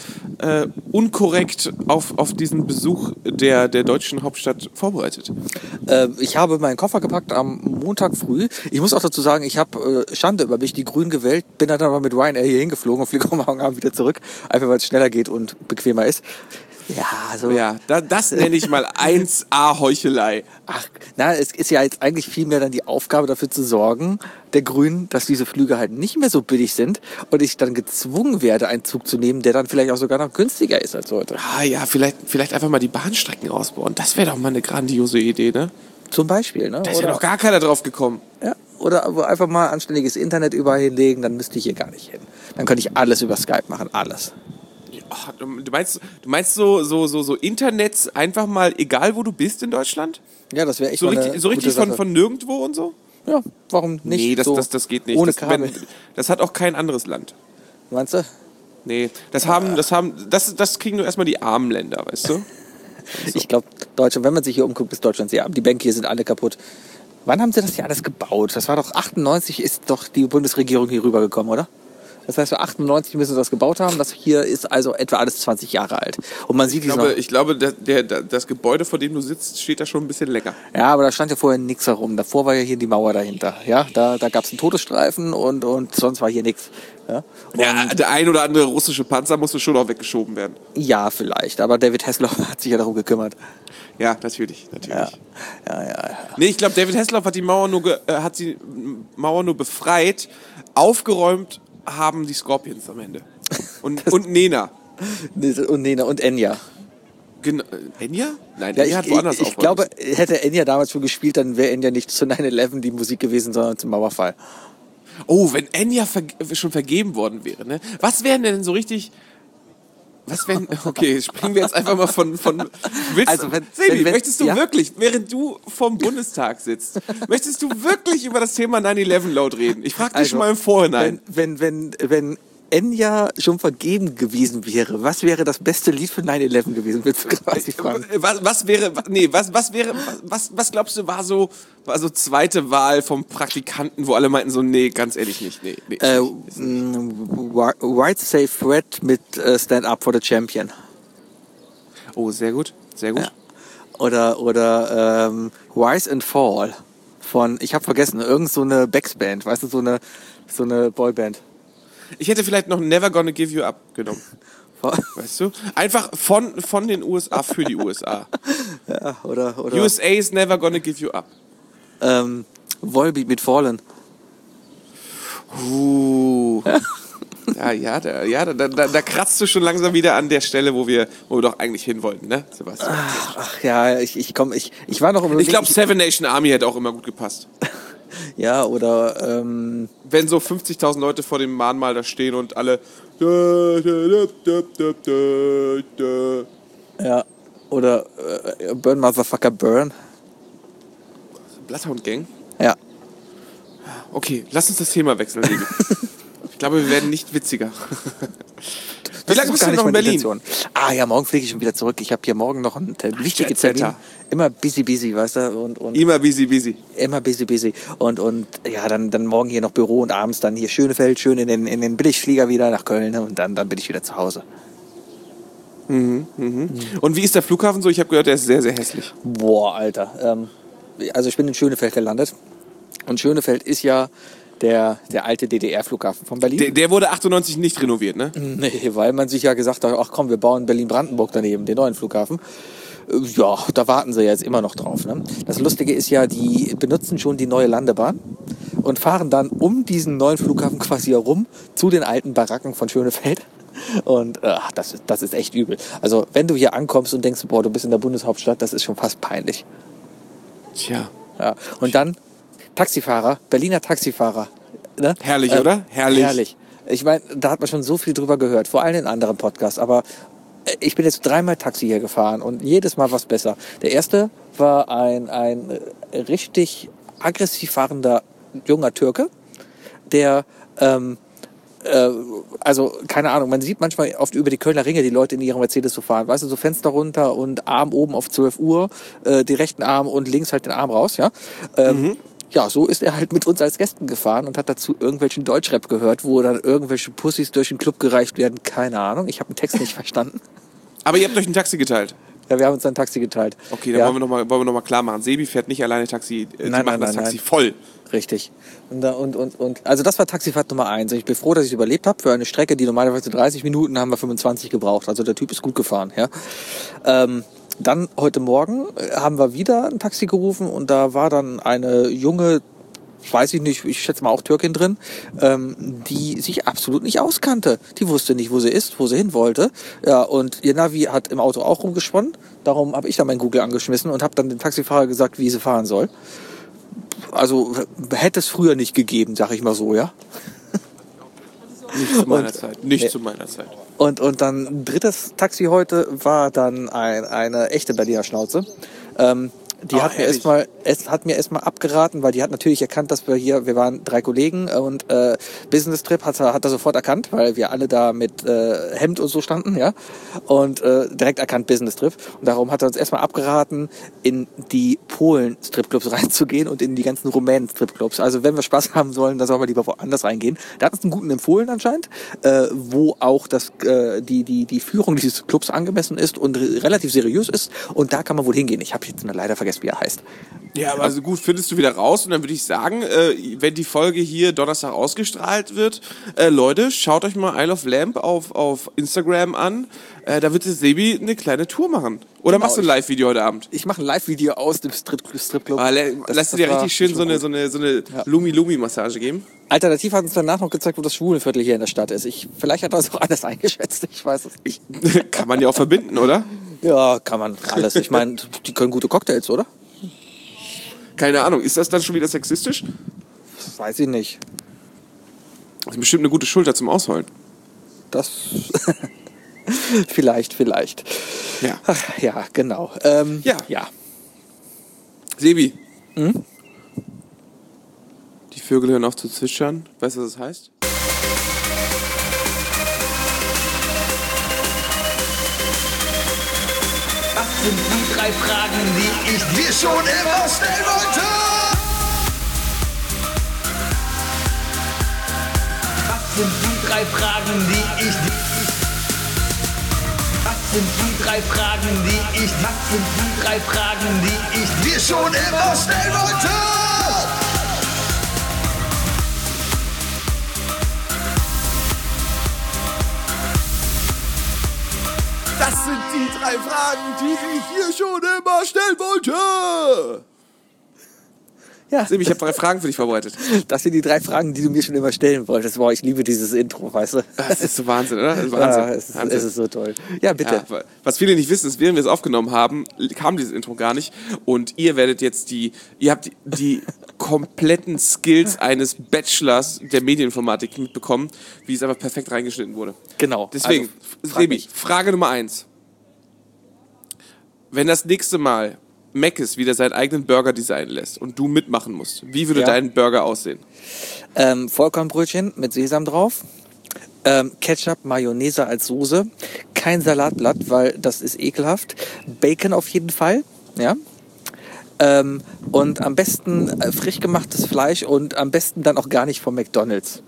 unkorrekt auf diesen Besuch der deutschen Hauptstadt vorbereitet? Ich habe meinen Koffer gepackt am Montag früh. Ich muss auch dazu sagen, ich habe Schande über mich, die Grünen gewählt, bin dann aber mit Ryanair hier hingeflogen und fliege morgen Abend wieder zurück, einfach weil es schneller geht und bequemer ist. Ja, so. Ja, das nenne ich mal 1A Heuchelei. Ach, na, es ist ja jetzt eigentlich vielmehr dann die Aufgabe dafür zu sorgen, der Grünen, dass diese Flüge halt nicht mehr so billig sind und ich dann gezwungen werde, einen Zug zu nehmen, der dann vielleicht auch sogar noch günstiger ist als heute. Ah ja, vielleicht einfach mal die Bahnstrecken ausbauen. Das wäre doch mal eine grandiose Idee, ne? Zum Beispiel, ne? Da ist ja noch gar keiner drauf gekommen. Ja, oder einfach mal anständiges Internet überall hinlegen, dann müsste ich hier gar nicht hin. Dann könnte ich alles über Skype machen, alles. Ach, du meinst so Internets einfach mal, egal wo du bist in Deutschland? Ja, das wäre echt So mal richtig, eine so richtig gute Sache. von nirgendwo und so? Ja, warum nicht? Nee, so das geht nicht. Ohne Kabel. Das hat auch kein anderes Land. Meinst du? Nee, das kriegen nur erstmal die armen Länder, weißt du? Ich glaube, Deutschland, wenn man sich hier umguckt, ist Deutschland sehr arm. Die Bänke hier sind alle kaputt. Wann haben sie das hier alles gebaut? Das war doch 98 ist doch die Bundesregierung hier rübergekommen, oder? Das heißt, so 98 müssen sie das gebaut haben. Das hier ist also etwa alles 20 Jahre alt. Und man sieht Ich glaube, das Gebäude, vor dem du sitzt, steht da schon ein bisschen länger. Ja, aber da stand ja vorher nichts herum. Davor war ja hier die Mauer dahinter. Ja, da gab es einen Todesstreifen und sonst war hier nichts. Ja? Ja, der ein oder andere russische Panzer musste schon auch weggeschoben werden. Ja, vielleicht. Aber David Hasselhoff hat sich ja darum gekümmert. Ja, natürlich. Ja. Nee, ich glaube, David Hasselhoff hat die Mauer nur befreit, aufgeräumt haben die Scorpions am Ende. Und Nena. Und Nena und Enya. Genau. Enya? Nein, Ja, Enya hat woanders ich glaube, hätte Enya damals schon gespielt, dann wäre Enya nicht zu 9/11 die Musik gewesen, sondern zum Mauerfall. Oh, wenn Enya schon vergeben worden wäre, ne? Was wären denn so richtig... Okay, springen wir jetzt einfach mal von Sebi, möchtest du wirklich, während du vom Bundestag sitzt, möchtest du wirklich über das Thema 9/11 laut reden? Ich frage dich schon mal im Vorhinein. Wenn Enya schon vergeben gewesen wäre, was wäre das beste Lied für 9/11 gewesen? Willst du quasi fragen? Was glaubst du war so zweite Wahl vom Praktikanten, wo alle meinten so, nee, ganz ehrlich nicht, nee. White Safe Fred mit Stand Up for the Champion. Oh, sehr gut. Ja. Oder Rise and Fall von, ich habe vergessen, irgend so eine Backsband, weißt du, so eine Boyband. Ich hätte vielleicht noch Never Gonna Give You Up genommen. Weißt du? Einfach von den USA für die USA. Ja, oder USA is never gonna give you up. Volbeat mit Fallen. Da kratzt du schon langsam wieder an der Stelle, wo wir doch eigentlich hin wollten, ne, Sebastian? Ach ja, ich war noch... Ich glaube, Seven Nation Army hätte auch immer gut gepasst. Ja, oder... Wenn so 50.000 Leute vor dem Mahnmal da stehen und alle... Ja, oder Burn Motherfucker Burn. Bloodhound Gang? Ja. Okay, lass uns das Thema wechseln, Lili. Ich glaube, wir werden nicht witziger. Wie lange bist du noch in Berlin? Ah ja, morgen fliege ich schon wieder zurück. Ich habe hier morgen noch einen wichtigen Termin. Immer busy, weißt du? Und immer busy. Immer busy. Und ja, dann morgen hier noch Büro und abends dann hier Schönefeld, schön in den Billigflieger wieder nach Köln und dann bin ich wieder zu Hause. Und wie ist der Flughafen so? Ich habe gehört, der ist sehr, sehr hässlich. Boah, Alter. Also ich bin in Schönefeld gelandet. Und Schönefeld ist ja der alte DDR-Flughafen von Berlin. Der wurde 98 nicht renoviert, ne? Nee, weil man sich ja gesagt hat, ach komm, wir bauen Berlin-Brandenburg daneben, den neuen Flughafen. Ja, da warten sie jetzt immer noch drauf. Ne? Das Lustige ist ja, die benutzen schon die neue Landebahn und fahren dann um diesen neuen Flughafen quasi herum zu den alten Baracken von Schönefeld. Und das ist echt übel. Also wenn du hier ankommst und denkst, boah, du bist in der Bundeshauptstadt, das ist schon fast peinlich. Tja. Ja. Und dann Berliner Taxifahrer. Ne? Herrlich, oder? Herrlich. Ich meine, da hat man schon so viel drüber gehört, vor allem in anderen Podcasts, aber ich bin jetzt 3-mal Taxi hier gefahren und jedes Mal was besser. Der erste war ein richtig aggressiv fahrender junger Türke, der also, keine Ahnung, man sieht manchmal oft über die Kölner Ringe die Leute in ihrem Mercedes so fahren, weißt du, so Fenster runter und Arm oben auf 12 Uhr, den rechten Arm und links halt den Arm raus, ja. Ja, so ist er halt mit uns als Gästen gefahren und hat dazu irgendwelchen Deutschrap gehört, wo dann irgendwelche Pussys durch den Club gereicht werden, keine Ahnung, ich habe den Text nicht verstanden. Aber ihr habt euch ein Taxi geteilt? Ja, wir haben uns ein Taxi geteilt. Okay, dann wollen wir noch mal klar machen. Sebi fährt nicht alleine Taxi, Nein, das Taxi voll. Richtig. Und also das war Taxifahrt Nummer 1. Ich bin froh, dass ich es überlebt habe. Für eine Strecke, die normalerweise 30 Minuten, haben wir 25 gebraucht. Also der Typ ist gut gefahren. Ja. Dann heute Morgen haben wir wieder ein Taxi gerufen und da war dann eine junge, weiß ich nicht, ich schätze mal auch Türkin drin, die sich absolut nicht auskannte. Die wusste nicht, wo sie ist, wo sie hin wollte. Ja, und ihr Navi hat im Auto auch rumgesponnen. Darum habe ich dann mein Google angeschmissen und habe dann dem Taxifahrer gesagt, wie sie fahren soll. Also hätte es früher nicht gegeben, sag ich mal so, ja. Nicht zu meiner Zeit. Nicht zu meiner Zeit. Und dann drittes Taxi heute war dann eine echte Berliner Schnauze. Die hat mir erstmal abgeraten, weil die hat natürlich erkannt, dass wir waren 3 Kollegen und Business Trip hat er sofort erkannt, weil wir alle da mit Hemd und so standen, ja, und direkt erkannt Business Trip. Und darum hat er uns erstmal abgeraten, in die Polen-Stripclubs reinzugehen und in die ganzen Rumänen-Stripclubs. Also wenn wir Spaß haben sollen, dann sollen wir lieber woanders reingehen. Da hat uns einen guten empfohlen anscheinend, wo auch die Führung dieses Clubs angemessen ist und relativ seriös ist. Und da kann man wohl hingehen. Ich habe jetzt leider vergessen, wie er heißt. Ja, aber also gut, findest du wieder raus und dann würde ich sagen, wenn die Folge hier Donnerstag ausgestrahlt wird, Leute, schaut euch mal Isle of Lamp auf Instagram an. Da wird Sebi eine kleine Tour machen. Oder Genau, machst du ein Live-Video heute Abend? Ich mache ein Live-Video aus dem Stripclub. Lass dir richtig schön so eine Lumi-Lumi-Massage geben. Alternativ hat uns danach noch gezeigt, wo das Schwulenviertel hier in der Stadt ist. Vielleicht hat er das auch alles eingeschätzt. Ich weiß es nicht. Kann man ja auch verbinden, oder? Ja, kann man alles. Ich meine, die können gute Cocktails, oder? Keine Ahnung. Ist das dann schon wieder sexistisch? Weiß ich nicht. Das ist bestimmt eine gute Schulter zum Ausholen. Das... vielleicht. Ja. Ach, ja, genau. Ja. Sebi. Die Vögel hören auf zu zwitschern. Weißt du, was das heißt? Was sind die 3 Fragen, die ich dir schon immer stellen wollte? Was sind die 3 Fragen, die ich dir... Was sind die 3 Fragen, die ich dir schon immer stellen wollte? Das sind die 3 Fragen, die ich hier schon immer stellen wollte. Ja. Sebi, ich habe 3 Fragen für dich vorbereitet. Das sind die 3 Fragen, die du mir schon immer stellen wolltest. Boah, ich liebe dieses Intro, weißt du? Das ist so Wahnsinn, oder? Das ist Wahnsinn. Ja, es ist so toll. Ja, bitte. Ja, was viele nicht wissen, ist, während wir es aufgenommen haben, kam dieses Intro gar nicht. Und ihr werdet jetzt ihr habt die kompletten Skills eines Bachelors der Medieninformatik mitbekommen, wie es einfach perfekt reingeschnitten wurde. Genau. Deswegen, also, Sebi, Frage Nummer 1. Wenn das nächste Mal Mc's wieder seinen eigenen Burger designen lässt und du mitmachen musst, wie würde dein Burger aussehen? Vollkornbrötchen mit Sesam drauf, Ketchup, Mayonnaise als Soße, kein Salatblatt, weil das ist ekelhaft, Bacon auf jeden Fall, ja. Und am besten frisch gemachtes Fleisch und am besten dann auch gar nicht vom McDonald's.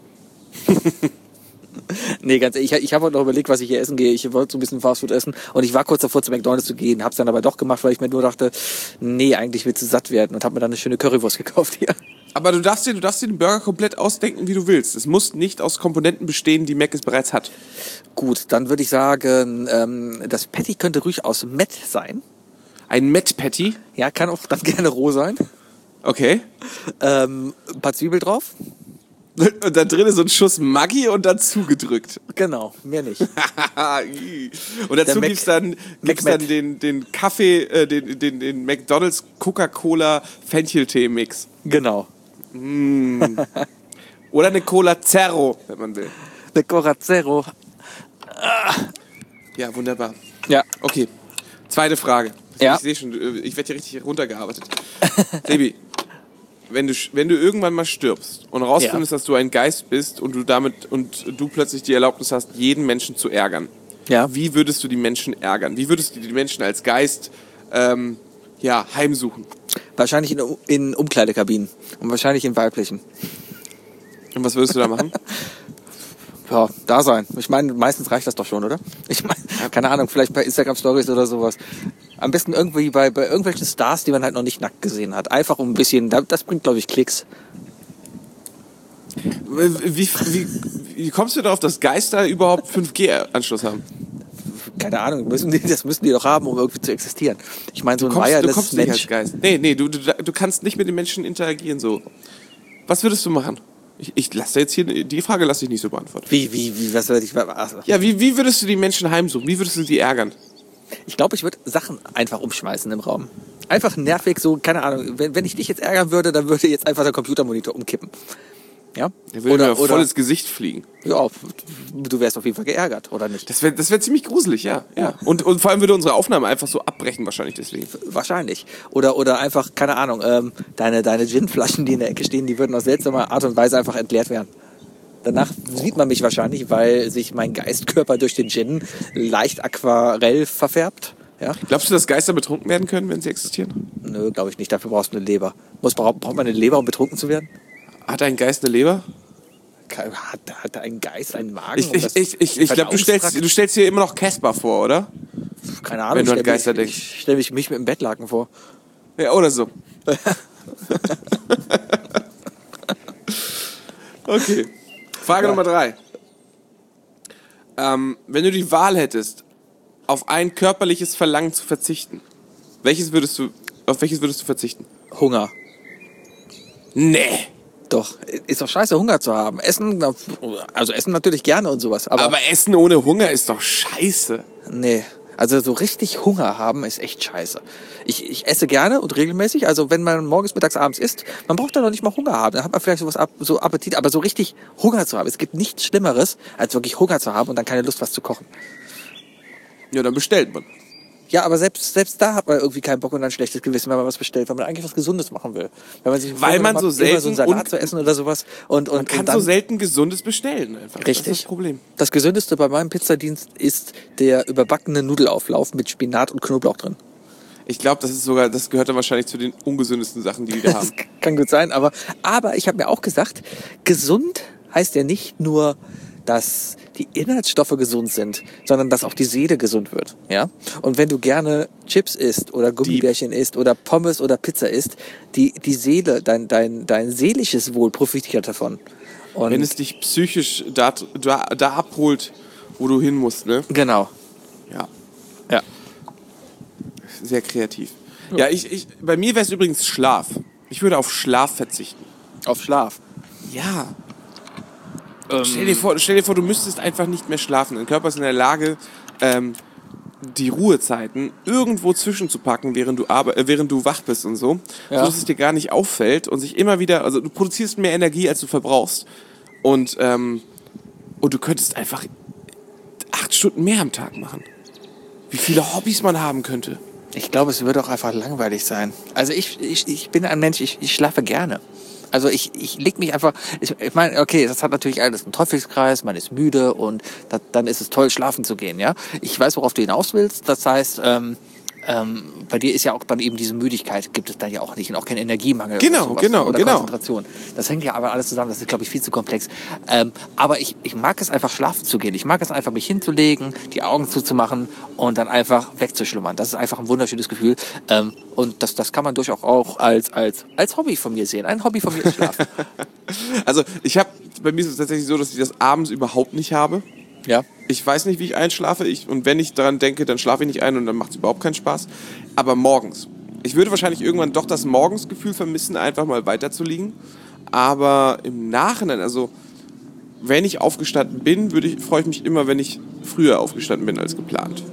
Nee, ganz ehrlich, ich habe heute noch überlegt, was ich hier essen gehe. Ich wollte so ein bisschen Fastfood essen und ich war kurz davor, zu McDonald's zu gehen, hab's dann aber doch gemacht, weil ich mir nur dachte, nee, eigentlich willst du satt werden und habe mir dann eine schöne Currywurst gekauft hier. Aber du darfst dir den Burger komplett ausdenken, wie du willst. Es muss nicht aus Komponenten bestehen, die Mc's bereits hat. Gut, dann würde ich sagen, das Patty könnte ruhig aus Met sein. Ein Met Patty? Ja, kann auch dann gerne roh sein. Okay. Ein paar Zwiebel drauf. Und da drin ist so ein Schuss Maggi und dann zugedrückt. Genau, mehr nicht. Und dazu gibt's dann den Kaffee, den McDonald's Coca-Cola Fencheltee-Mix. Genau. Oder eine Cola Zero, wenn man will. Eine Cola Zero. Ja, wunderbar. Ja. Okay, zweite Frage. Ja. Ich sehe schon, ich werde hier richtig runtergearbeitet. Sebi, wenn du irgendwann mal stirbst und rausfindest, dass du ein Geist bist und du plötzlich die Erlaubnis hast, jeden Menschen zu ärgern. Ja. Wie würdest du die Menschen ärgern? Wie würdest du die Menschen als Geist heimsuchen? Wahrscheinlich in Umkleidekabinen und wahrscheinlich in weiblichen. Und was würdest du da machen? Ja, da sein. Ich meine, meistens reicht das doch schon, oder? Ich meine, keine Ahnung, vielleicht bei Instagram-Stories oder sowas. Am besten irgendwie bei irgendwelchen Stars, die man halt noch nicht nackt gesehen hat. Einfach um ein bisschen, das bringt, glaube ich, Klicks. Wie kommst du darauf, dass Geister überhaupt 5G-Anschluss haben? Keine Ahnung, das müssen die doch haben, um irgendwie zu existieren. Ich meine, so ein Du wireless kommst nicht als Mensch. Geist. Nee, du kannst nicht mit den Menschen interagieren so. Was würdest du machen? Ich lasse jetzt hier, die Frage lasse ich nicht so beantworten. Was würde ich... Also, Ja, wie würdest du die Menschen heimsuchen? Wie würdest du sie ärgern? ich glaube, ich würde Sachen einfach umschmeißen im Raum. Einfach nervig, so, keine Ahnung. Wenn ich dich jetzt ärgern würde, dann würde jetzt einfach der Computermonitor umkippen. Ja? Der würde mir voll ins Gesicht fliegen. Ja, du wärst auf jeden Fall geärgert, oder nicht? Das wär ziemlich gruselig, ja. Und vor allem würde unsere Aufnahme einfach so abbrechen wahrscheinlich deswegen. Wahrscheinlich. Oder einfach, keine Ahnung, deine Gin-Flaschen, die in der Ecke stehen, die würden auf seltsame Art und Weise einfach entleert werden. Danach sieht man mich wahrscheinlich, weil sich mein Geistkörper durch den Gin leicht aquarell verfärbt. Ja? Glaubst du, dass Geister betrunken werden können, wenn sie existieren? Nö, glaube ich nicht. Dafür brauchst du eine Leber. Braucht man eine Leber, um betrunken zu werden? Hat ein Geist eine Leber? Hat ein Geist einen Magen? Ich glaube, du stellst dir immer noch Casper vor, oder? Keine Ahnung. Wenn du an Geister denkst. Ich stelle mich mit dem Bettlaken vor. Ja, oder so. Okay. Frage Nummer 3. Wenn du die Wahl hättest, auf ein körperliches Verlangen zu verzichten, auf welches würdest du verzichten? Hunger. Nee. Doch, ist doch scheiße, Hunger zu haben. Essen natürlich gerne und sowas. Aber Essen ohne Hunger ist doch scheiße. Nee, also so richtig Hunger haben ist echt scheiße. Ich esse gerne und regelmäßig, also wenn man morgens, mittags, abends isst, man braucht da noch nicht mal Hunger haben. Dann hat man vielleicht so Appetit, aber so richtig Hunger zu haben. Es gibt nichts Schlimmeres, als wirklich Hunger zu haben und dann keine Lust, was zu kochen. Ja, dann bestellt man. Ja, aber selbst da hat man irgendwie keinen Bock und ein schlechtes Gewissen, wenn man was bestellt, weil man eigentlich was Gesundes machen will. Weil man so selten so einen Salat zu essen oder sowas man kann so selten Gesundes bestellen einfach. Richtig. Das ist das Problem. Das Gesündeste bei meinem Pizzadienst ist der überbackene Nudelauflauf mit Spinat und Knoblauch drin. Ich glaube, das gehört dann wahrscheinlich zu den ungesündesten Sachen, die wir haben. Das kann gut sein, aber ich habe mir auch gesagt, gesund heißt ja nicht nur, dass die Inhaltsstoffe gesund sind, sondern dass auch die Seele gesund wird. Ja? Und wenn du gerne Chips isst oder Gummibärchen isst oder Pommes oder Pizza isst, die Seele, dein seelisches Wohl profitiert davon. Und wenn es dich psychisch da abholt, wo du hin musst, ne? Genau. Ja. Ja. Sehr kreativ. Ja, bei mir wäre es übrigens Schlaf. Ich würde auf Schlaf verzichten. Auf Schlaf. Ja. Stell dir vor, du müsstest einfach nicht mehr schlafen. Dein Körper ist in der Lage, die Ruhezeiten irgendwo zwischenzupacken, während du wach bist und so, so dass es dir gar nicht auffällt und sich immer wieder, also du produzierst mehr Energie, als du verbrauchst. Und du könntest einfach 8 Stunden mehr am Tag machen. Wie viele Hobbys man haben könnte. Ich glaube, es würde auch einfach langweilig sein. Also ich bin ein Mensch, ich schlafe gerne. Also ich leg mich einfach, ich meine, okay, das hat natürlich alles einen Teufelskreis, man ist müde und dann ist es toll, schlafen zu gehen, ja. Ich weiß, worauf du hinaus willst, das heißt, bei dir ist ja auch dann eben diese Müdigkeit, gibt es dann ja auch nicht und auch kein Energiemangel oder Konzentration. Das hängt ja aber alles zusammen, das ist, glaube ich, viel zu komplex. Aber ich mag es einfach, schlafen zu gehen. Ich mag es einfach, mich hinzulegen, die Augen zuzumachen und dann einfach wegzuschlummern. Das ist einfach ein wunderschönes Gefühl. Und das kann man durchaus auch als Hobby von mir sehen. Ein Hobby von mir ist Schlafen. Also bei mir ist es tatsächlich so, dass ich das abends überhaupt nicht habe. Ja. Ich weiß nicht, wie ich einschlafe. Und wenn ich daran denke, dann schlafe ich nicht ein und dann macht es überhaupt keinen Spaß. Aber morgens. Ich würde wahrscheinlich irgendwann doch das Morgensgefühl vermissen, einfach mal weiterzuliegen. Aber im Nachhinein, also wenn ich aufgestanden bin, freue ich mich immer, wenn ich früher aufgestanden bin als geplant.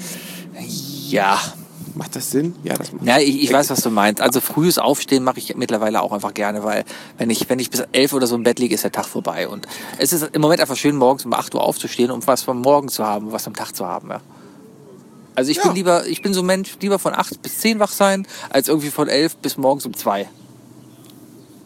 Ja. Macht das Sinn? Ja, das macht Ja, ich weiß, was du meinst. Also frühes Aufstehen mache ich mittlerweile auch einfach gerne, weil wenn ich bis 11 oder so im Bett liege, ist der Tag vorbei. Und es ist im Moment einfach schön, morgens um 8 Uhr aufzustehen, um was vom Morgen zu haben, was am Tag zu haben. Ja. Also ich bin so ein Mensch, lieber von 8 bis 10 wach sein, als irgendwie von 11 bis morgens um 2.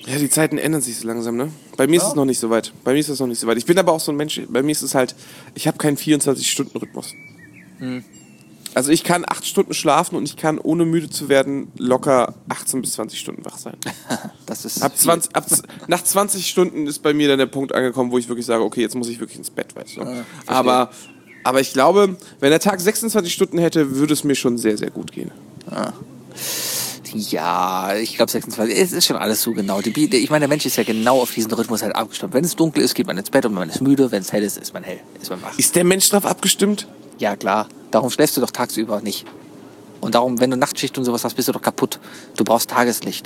Ja, die Zeiten ändern sich so langsam, ne? Bei mir ist es noch nicht so weit. Ich bin aber auch so ein Mensch, bei mir ist es halt, ich habe keinen 24-Stunden-Rhythmus. Also ich kann 8 Stunden schlafen und ich kann, ohne müde zu werden, locker 18 bis 20 Stunden wach sein. Das ist Nach 20 Stunden ist bei mir dann der Punkt angekommen, wo ich wirklich sage, okay, jetzt muss ich wirklich ins Bett, weißt du? Aber ich glaube, wenn der Tag 26 Stunden hätte, würde es mir schon sehr, sehr gut gehen. Ja, ich glaube 26, es ist schon alles so genau. Ich meine, der Mensch ist ja genau auf diesen Rhythmus halt abgestimmt. Wenn es dunkel ist, geht man ins Bett und man ist müde. Wenn es hell ist man hell, ist man wach. Ist der Mensch darauf abgestimmt? Ja, klar. Darum schläfst du doch tagsüber nicht. Und darum, wenn du Nachtschicht und sowas hast, bist du doch kaputt. Du brauchst Tageslicht.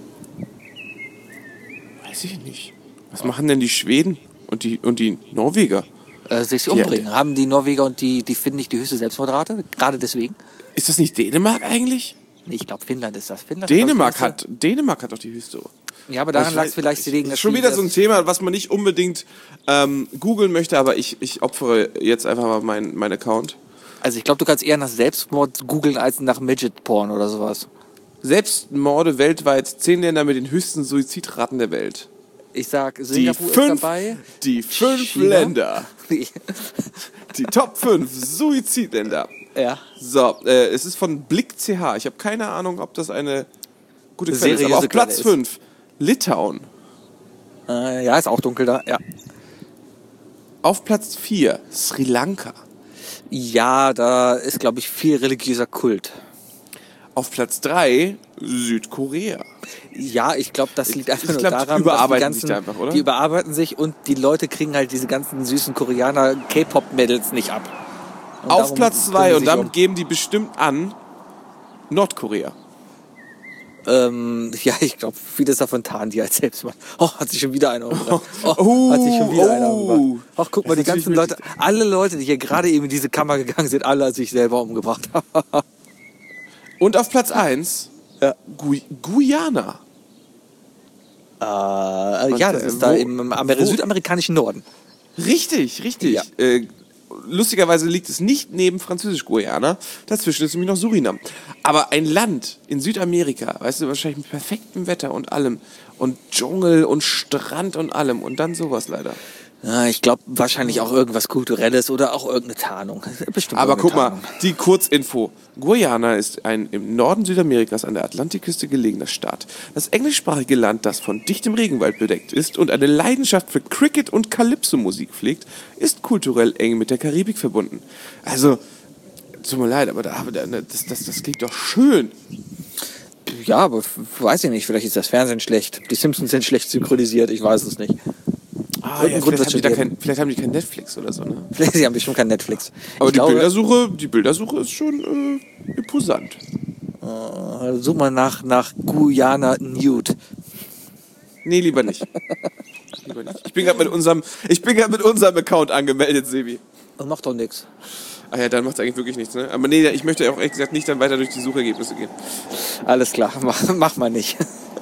Weiß ich nicht. Was machen denn die Schweden und die Norweger? Sich umbringen. Haben die Norweger und die finden nicht die höchste Selbstmordrate? Gerade deswegen? Ist das nicht Dänemark eigentlich? Nee, ich glaube, Finnland ist das. Dänemark hat doch die höchste. Ja, aber daran lag es vielleicht wegen... Das ist schon wieder so ein Thema, was man nicht unbedingt googeln möchte, aber ich opfere jetzt einfach mal meinen Account. Also ich glaube, du kannst eher nach Selbstmord googeln als nach Midget-Porn oder sowas. Selbstmorde weltweit, 10 Länder mit den höchsten Suizidraten der Welt. Ich sag, Singapur ist dabei. Die 5 China? Länder. Die Top 5 Suizidländer. Ja. So, es ist von Blick.ch. Ich habe keine Ahnung, ob das eine gute Quelle ist. Aber auf Platz 5 Litauen. Ja, ist auch dunkel da, ja. Auf Platz 4 Sri Lanka. Ja, da ist, glaube ich, viel religiöser Kult. Auf Platz 3 Südkorea. Ja, ich glaube, das liegt einfach nur daran, die überarbeiten dass sich da einfach, oder? Die überarbeiten sich und die Leute kriegen halt diese ganzen süßen Koreaner K-Pop-Mädels nicht ab. Und auf Platz 2, und damit um. geben die bestimmt an, Nordkorea. Ja, ich glaube, vieles davon tarnen die als Selbstmord. Oh, hat sich schon wieder einer umgebracht. Hat sich schon wieder einer umgebracht. Ach, guck mal, die ganzen Leute, alle Leute, die hier gerade eben in diese Kammer gegangen sind, alle sich selber umgebracht. Und auf Platz 1 Guyana. Ja, das ist da im südamerikanischen Norden. Richtig. Ja. Lustigerweise liegt es nicht neben Französisch-Guyana. Dazwischen ist nämlich noch Surinam. Aber ein Land in Südamerika, weißt du, wahrscheinlich mit perfektem Wetter und allem. Und Dschungel und Strand und allem. Und dann sowas leider. Ja, ich glaube wahrscheinlich auch irgendwas Kulturelles oder auch irgendeine Tarnung. Bestimmt. Aber guck mal, die Kurzinfo. Guyana ist ein im Norden Südamerikas an der Atlantikküste gelegener Staat. Das englischsprachige Land, das von dichtem Regenwald bedeckt ist und eine Leidenschaft für Cricket und Calypso-Musik pflegt, ist kulturell eng mit der Karibik verbunden. Also, tut mir leid, aber das klingt doch schön. Ja, aber weiß ich nicht, vielleicht ist das Fernsehen schlecht. Die Simpsons sind schlecht synchronisiert, ich weiß es nicht. Ja, vielleicht haben die kein Netflix oder so, ne? Sie haben bestimmt kein Netflix. Aber die Bildersuche ist schon imposant. Such mal nach Guyana Nude. Nee, lieber nicht. Ich bin gerade mit unserem Account angemeldet, Sebi. Das macht doch nichts. Ah ja, dann macht es eigentlich wirklich nichts, ne? Aber nee, ich möchte auch ehrlich gesagt nicht dann weiter durch die Suchergebnisse gehen. Alles klar, mach mal nicht.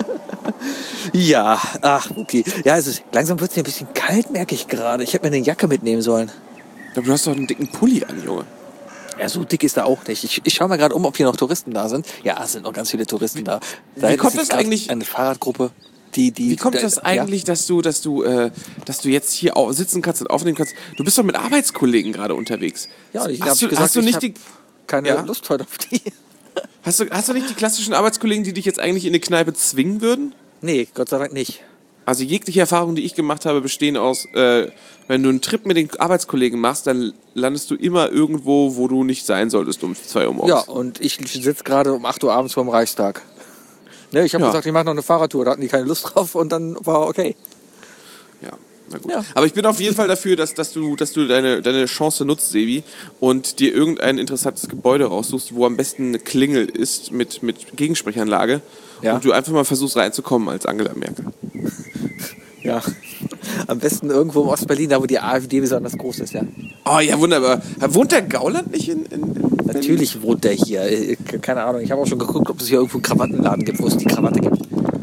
Ja, ach, okay. Ja, also langsam wird es mir ein bisschen kalt, merke ich gerade. Ich hätte mir eine Jacke mitnehmen sollen. Aber du hast doch einen dicken Pulli an, Junge. Ja, so dick ist er auch nicht. Ich schaue mal gerade ob hier noch Touristen da sind. Ja, es sind noch ganz viele Touristen da. Wie kommt das eigentlich? Eine Fahrradgruppe. Wie kommt das eigentlich, dass du jetzt hier sitzen kannst und aufnehmen kannst? Du bist doch mit Arbeitskollegen gerade unterwegs. Ja, ich habe keine Lust heute auf die. Hast du nicht die klassischen Arbeitskollegen, die dich jetzt eigentlich in eine Kneipe zwingen würden? Nee, Gott sei Dank nicht. Also jegliche Erfahrungen, die ich gemacht habe, bestehen aus, wenn du einen Trip mit den Arbeitskollegen machst, dann landest du immer irgendwo, wo du nicht sein solltest um 2 Uhr morgens. Ja, und ich sitze gerade um 8 Uhr abends vorm Reichstag. Ne, ich habe gesagt, ich mache noch eine Fahrradtour, da hatten die keine Lust drauf und dann war okay. Ja, na gut. Ja. Aber ich bin auf jeden Fall dafür, dass du deine Chance nutzt, Sebi, und dir irgendein interessantes Gebäude raussuchst, wo am besten eine Klingel ist mit Gegensprechanlage, ja. Und du einfach mal versuchst reinzukommen als Angela Merkel. Ja, am besten irgendwo im Ostberlin, da wo die AfD besonders groß ist, ja. Oh ja, wunderbar. Wohnt der Gauland nicht in Natürlich wohnt der hier. Keine Ahnung, ich habe auch schon geguckt, ob es hier irgendwo einen Krawattenladen gibt, wo es die Krawatte gibt.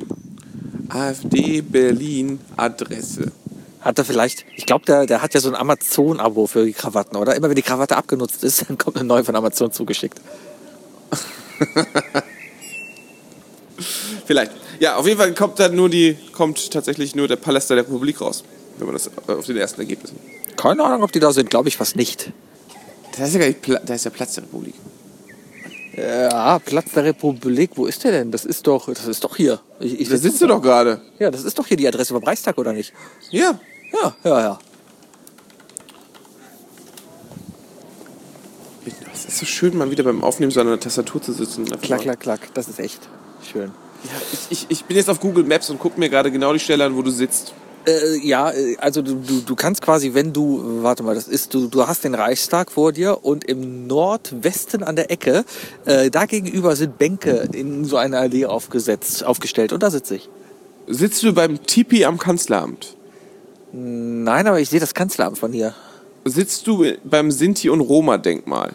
AfD Berlin Adresse. Hat er vielleicht, ich glaube, der hat ja so ein Amazon-Abo für die Krawatten, oder? Immer wenn die Krawatte abgenutzt ist, dann kommt eine neue von Amazon zugeschickt. Vielleicht. Ja, auf jeden Fall kommt tatsächlich nur der Palast der Republik raus, wenn man das auf den ersten Ergebnissen. Keine Ahnung, ob die da sind, glaube ich fast nicht. Da ist ja gar nicht da ist der Platz der Republik. Ja, Platz der Republik, wo ist der denn? Das ist doch hier. Da sitzt du doch gerade. Ja, das ist doch hier die Adresse vom Reichstag, oder nicht? Ja. Ja. Es ist so schön, mal wieder beim Aufnehmen so an der Tastatur zu sitzen. Klack. Das ist echt schön. Ja, ich bin jetzt auf Google Maps und gucke mir gerade genau die Stelle an, wo du sitzt. Also du kannst quasi, wenn du, warte mal, du hast den Reichstag vor dir und im Nordwesten an der Ecke, da gegenüber sind Bänke in so einer Allee aufgestellt und da sitze ich. Sitzt du beim Tipi am Kanzleramt? Nein, aber ich sehe das Kanzleramt von hier. Sitzt du beim Sinti- und Roma-Denkmal?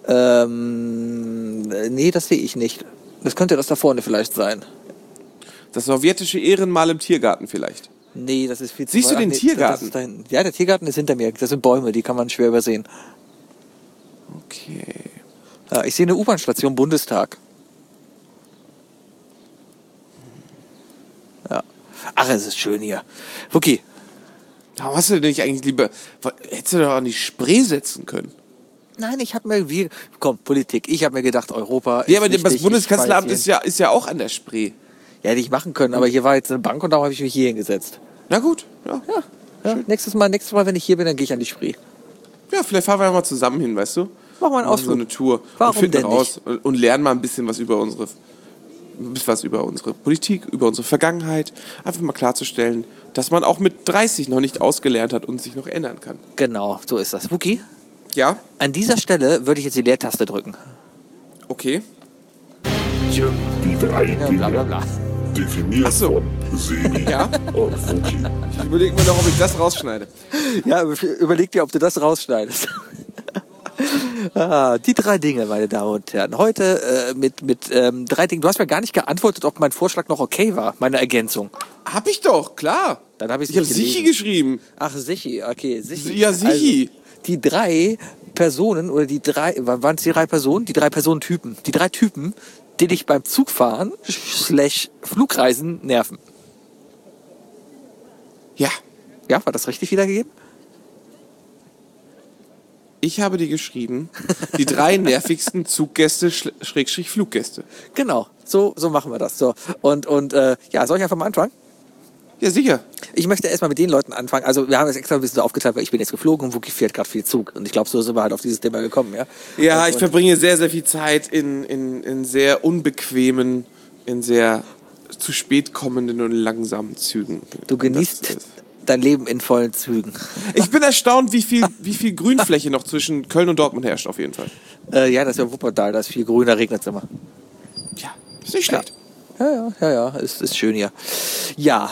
Nee, das sehe ich nicht. Das könnte das da vorne vielleicht sein. Das sowjetische Ehrenmal im Tiergarten vielleicht? Nee, das ist viel zu Siehst du weit. den Tiergarten? Das ist da hinten. Ja, der Tiergarten ist hinter mir. Das sind Bäume, die kann man schwer übersehen. Okay. Ja, ich sehe eine U-Bahn-Station Bundestag. Ja. Ach, es ist schön hier. Okay. Warum hast du denn nicht eigentlich lieber... Hättest du doch an die Spree setzen können? Nein, ich habe mir... Komm, Politik. Ich habe mir gedacht, Europa ist Ja, aber wichtig. das Bundeskanzleramt ist ja auch an der Spree. Ja, hätte ich machen können, aber hier war jetzt eine Bank und darum habe ich mich hier hingesetzt. Na gut, ja. Ja, nächstes Mal, wenn ich hier bin, dann gehe ich an die Spree. Ja, vielleicht fahren wir ja mal zusammen hin, weißt du? Machen wir einen So Ausflug. eine Tour. Warum und finden denn raus und lernen mal ein bisschen was über unsere Politik, über unsere Vergangenheit. Einfach mal klarzustellen, dass man auch mit 30 noch nicht ausgelernt hat und sich noch ändern kann. Genau, so ist das. Wookie, Ja? an dieser Stelle würde ich jetzt die Leertaste drücken. Okay. Die drei Ja, bla bla bla. definiert Ach so. von Sebi Ja? und Wookie. Ich überlege mir noch, ob ich das rausschneide. Ja, überleg dir, ob du das rausschneidest. Die 3 Dinge, meine Damen und Herren. Heute mit 3 Dingen. Du hast mir gar nicht geantwortet, ob mein Vorschlag noch okay war, meine Ergänzung. Hab ich doch, klar. Dann habe ich Ich habe Sichi geschrieben. Ach, Sichi, okay. Sichi. Ja, Sichi. Also, die 3 Personen, oder waren es die 3 Personen? Die 3 Personentypen. Die 3 Typen, die dich beim Zugfahren / Flugreisen nerven. Ja. Ja, war das richtig wiedergegeben? Ich habe dir geschrieben, die 3 nervigsten Zuggäste / Fluggäste. Genau, so machen wir das. So. Und soll ich einfach mal anfangen? Ja, sicher. Ich möchte erstmal mit den Leuten anfangen. Also wir haben es extra ein bisschen so aufgeteilt, weil ich bin jetzt geflogen und Wookie fährt gerade viel Zug. Und ich glaube, so sind wir halt auf dieses Thema gekommen, ja. Ja, ich verbringe sehr, sehr viel Zeit in sehr unbequemen, in sehr zu spät kommenden und langsamen Zügen. Du genießt dein Leben in vollen Zügen. Ich bin erstaunt, wie viel Grünfläche noch zwischen Köln und Dortmund herrscht, auf jeden Fall. Ja, das ist ja Wuppertal, da ist viel grün, da regnet es immer. Ja, ist nicht schlecht. Ja, ist schön hier. Ja,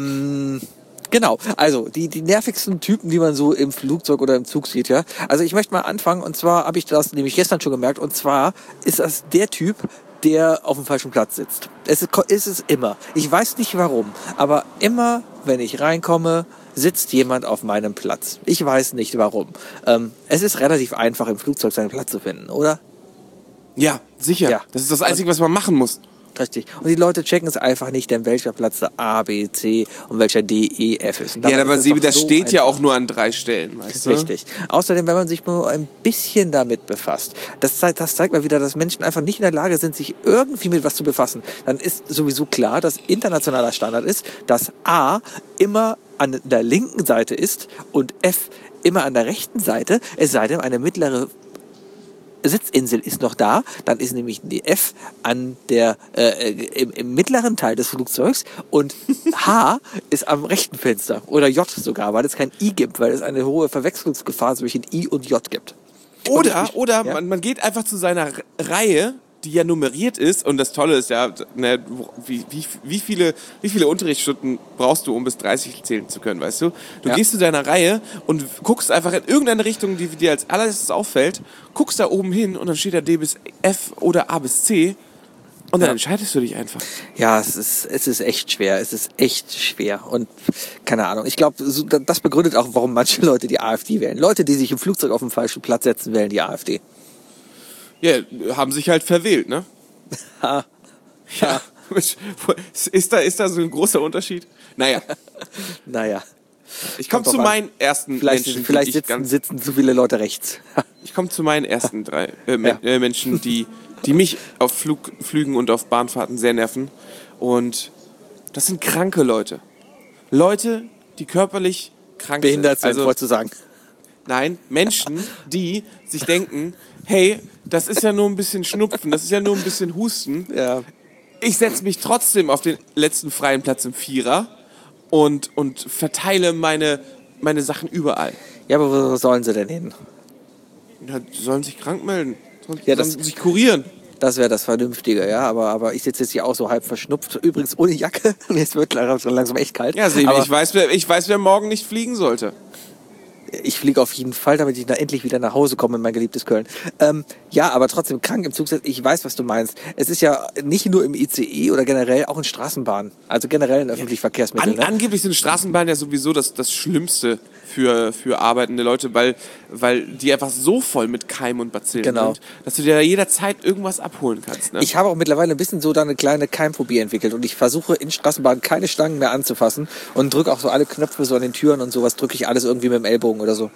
genau. Also, die nervigsten Typen, die man so im Flugzeug oder im Zug sieht, ja. Also, ich möchte mal anfangen, und zwar habe ich das nämlich gestern schon gemerkt, und zwar ist das der Typ, der auf dem falschen Platz sitzt. Es ist immer. Ich weiß nicht warum, aber immer, wenn ich reinkomme, sitzt jemand auf meinem Platz. Ich weiß nicht warum. Es ist relativ einfach, im Flugzeug seinen Platz zu finden, oder? Ja, sicher. Ja. Das ist das Einzige, was man machen muss. Richtig. Und die Leute checken es einfach nicht, denn welcher Platz da A, B, C und welcher D, E, F ist. Und Ja, dabei aber ist es Sebi, doch das so steht ja einfach. auch nur an 3 Stellen, weißt du? Richtig. Außerdem, wenn man sich nur ein bisschen damit befasst, das zeigt mal wieder, dass Menschen einfach nicht in der Lage sind, sich irgendwie mit was zu befassen. Dann ist sowieso klar, dass internationaler Standard ist, dass A immer an der linken Seite ist und F immer an der rechten Seite, es sei denn, eine mittlere Sitzinsel ist noch da, dann ist nämlich die F an der im mittleren Teil des Flugzeugs und H ist am rechten Fenster oder J sogar, weil es kein I gibt, weil es eine hohe Verwechslungsgefahr zwischen I und J gibt. Oder Ja. man geht einfach zu seiner Reihe, die ja nummeriert ist, und das Tolle ist ja, ne, wie viele Unterrichtsstunden brauchst du, um bis 30 zählen zu können, weißt du? Du Ja. gehst zu deiner Reihe und guckst einfach in irgendeine Richtung, die dir als allererstes auffällt, guckst da oben hin und dann steht da D bis F oder A bis C und dann entscheidest du dich einfach. Ja, es ist echt schwer. Es ist echt schwer. Und keine Ahnung. Ich glaube, das begründet auch, warum manche Leute die AfD wählen. Leute, die sich im Flugzeug auf den falschen Platz setzen, wählen die AfD. Ja, haben sich halt verwählt, ne? Ha. Ja. Ist da so ein großer Unterschied? Naja, Naja. ich komme zu meinen ersten Menschen. Vielleicht sitzen zu viele Leute rechts. Ich komme zu meinen ersten drei Menschen, die mich auf Flügen und auf Bahnfahrten sehr nerven. Und das sind kranke Leute. Leute, die körperlich krank Behindert sind, Also, wolltest du sagen. nein, Menschen, die sich denken, hey, das ist ja nur ein bisschen Schnupfen, das ist ja nur ein bisschen Husten. Ja. Ich setze mich trotzdem auf den letzten freien Platz im Vierer und verteile meine Sachen überall. Ja, aber wo sollen sie denn hin? Ja, die sollen sich krank melden. Ja, Sollen sich kurieren. Das wäre das Vernünftige, ja. Aber ich sitze jetzt hier auch so halb verschnupft. Übrigens ohne Jacke. Mir wird langsam echt kalt. Ja, Sebi, aber ich weiß, wer morgen nicht fliegen sollte. ich fliege auf jeden Fall, damit ich endlich wieder nach Hause komme in mein geliebtes Köln. Ja, aber trotzdem krank im Zug. Ich weiß, was du meinst. Es ist ja nicht nur im ICE oder generell auch in Straßenbahnen. Also generell in öffentlichen Verkehrsmitteln. Ne? Angeblich sind Straßenbahnen ja sowieso das Schlimmste für arbeitende Leute, weil die einfach so voll mit Keimen und Bazillen Genau. sind, dass du dir da jederzeit irgendwas abholen kannst. Ne? Ich habe auch mittlerweile ein bisschen so da eine kleine Keimphobie entwickelt und ich versuche in Straßenbahnen keine Stangen mehr anzufassen und drücke auch so alle Knöpfe so an den Türen und sowas, drücke ich alles irgendwie mit dem Ellbogen oder so.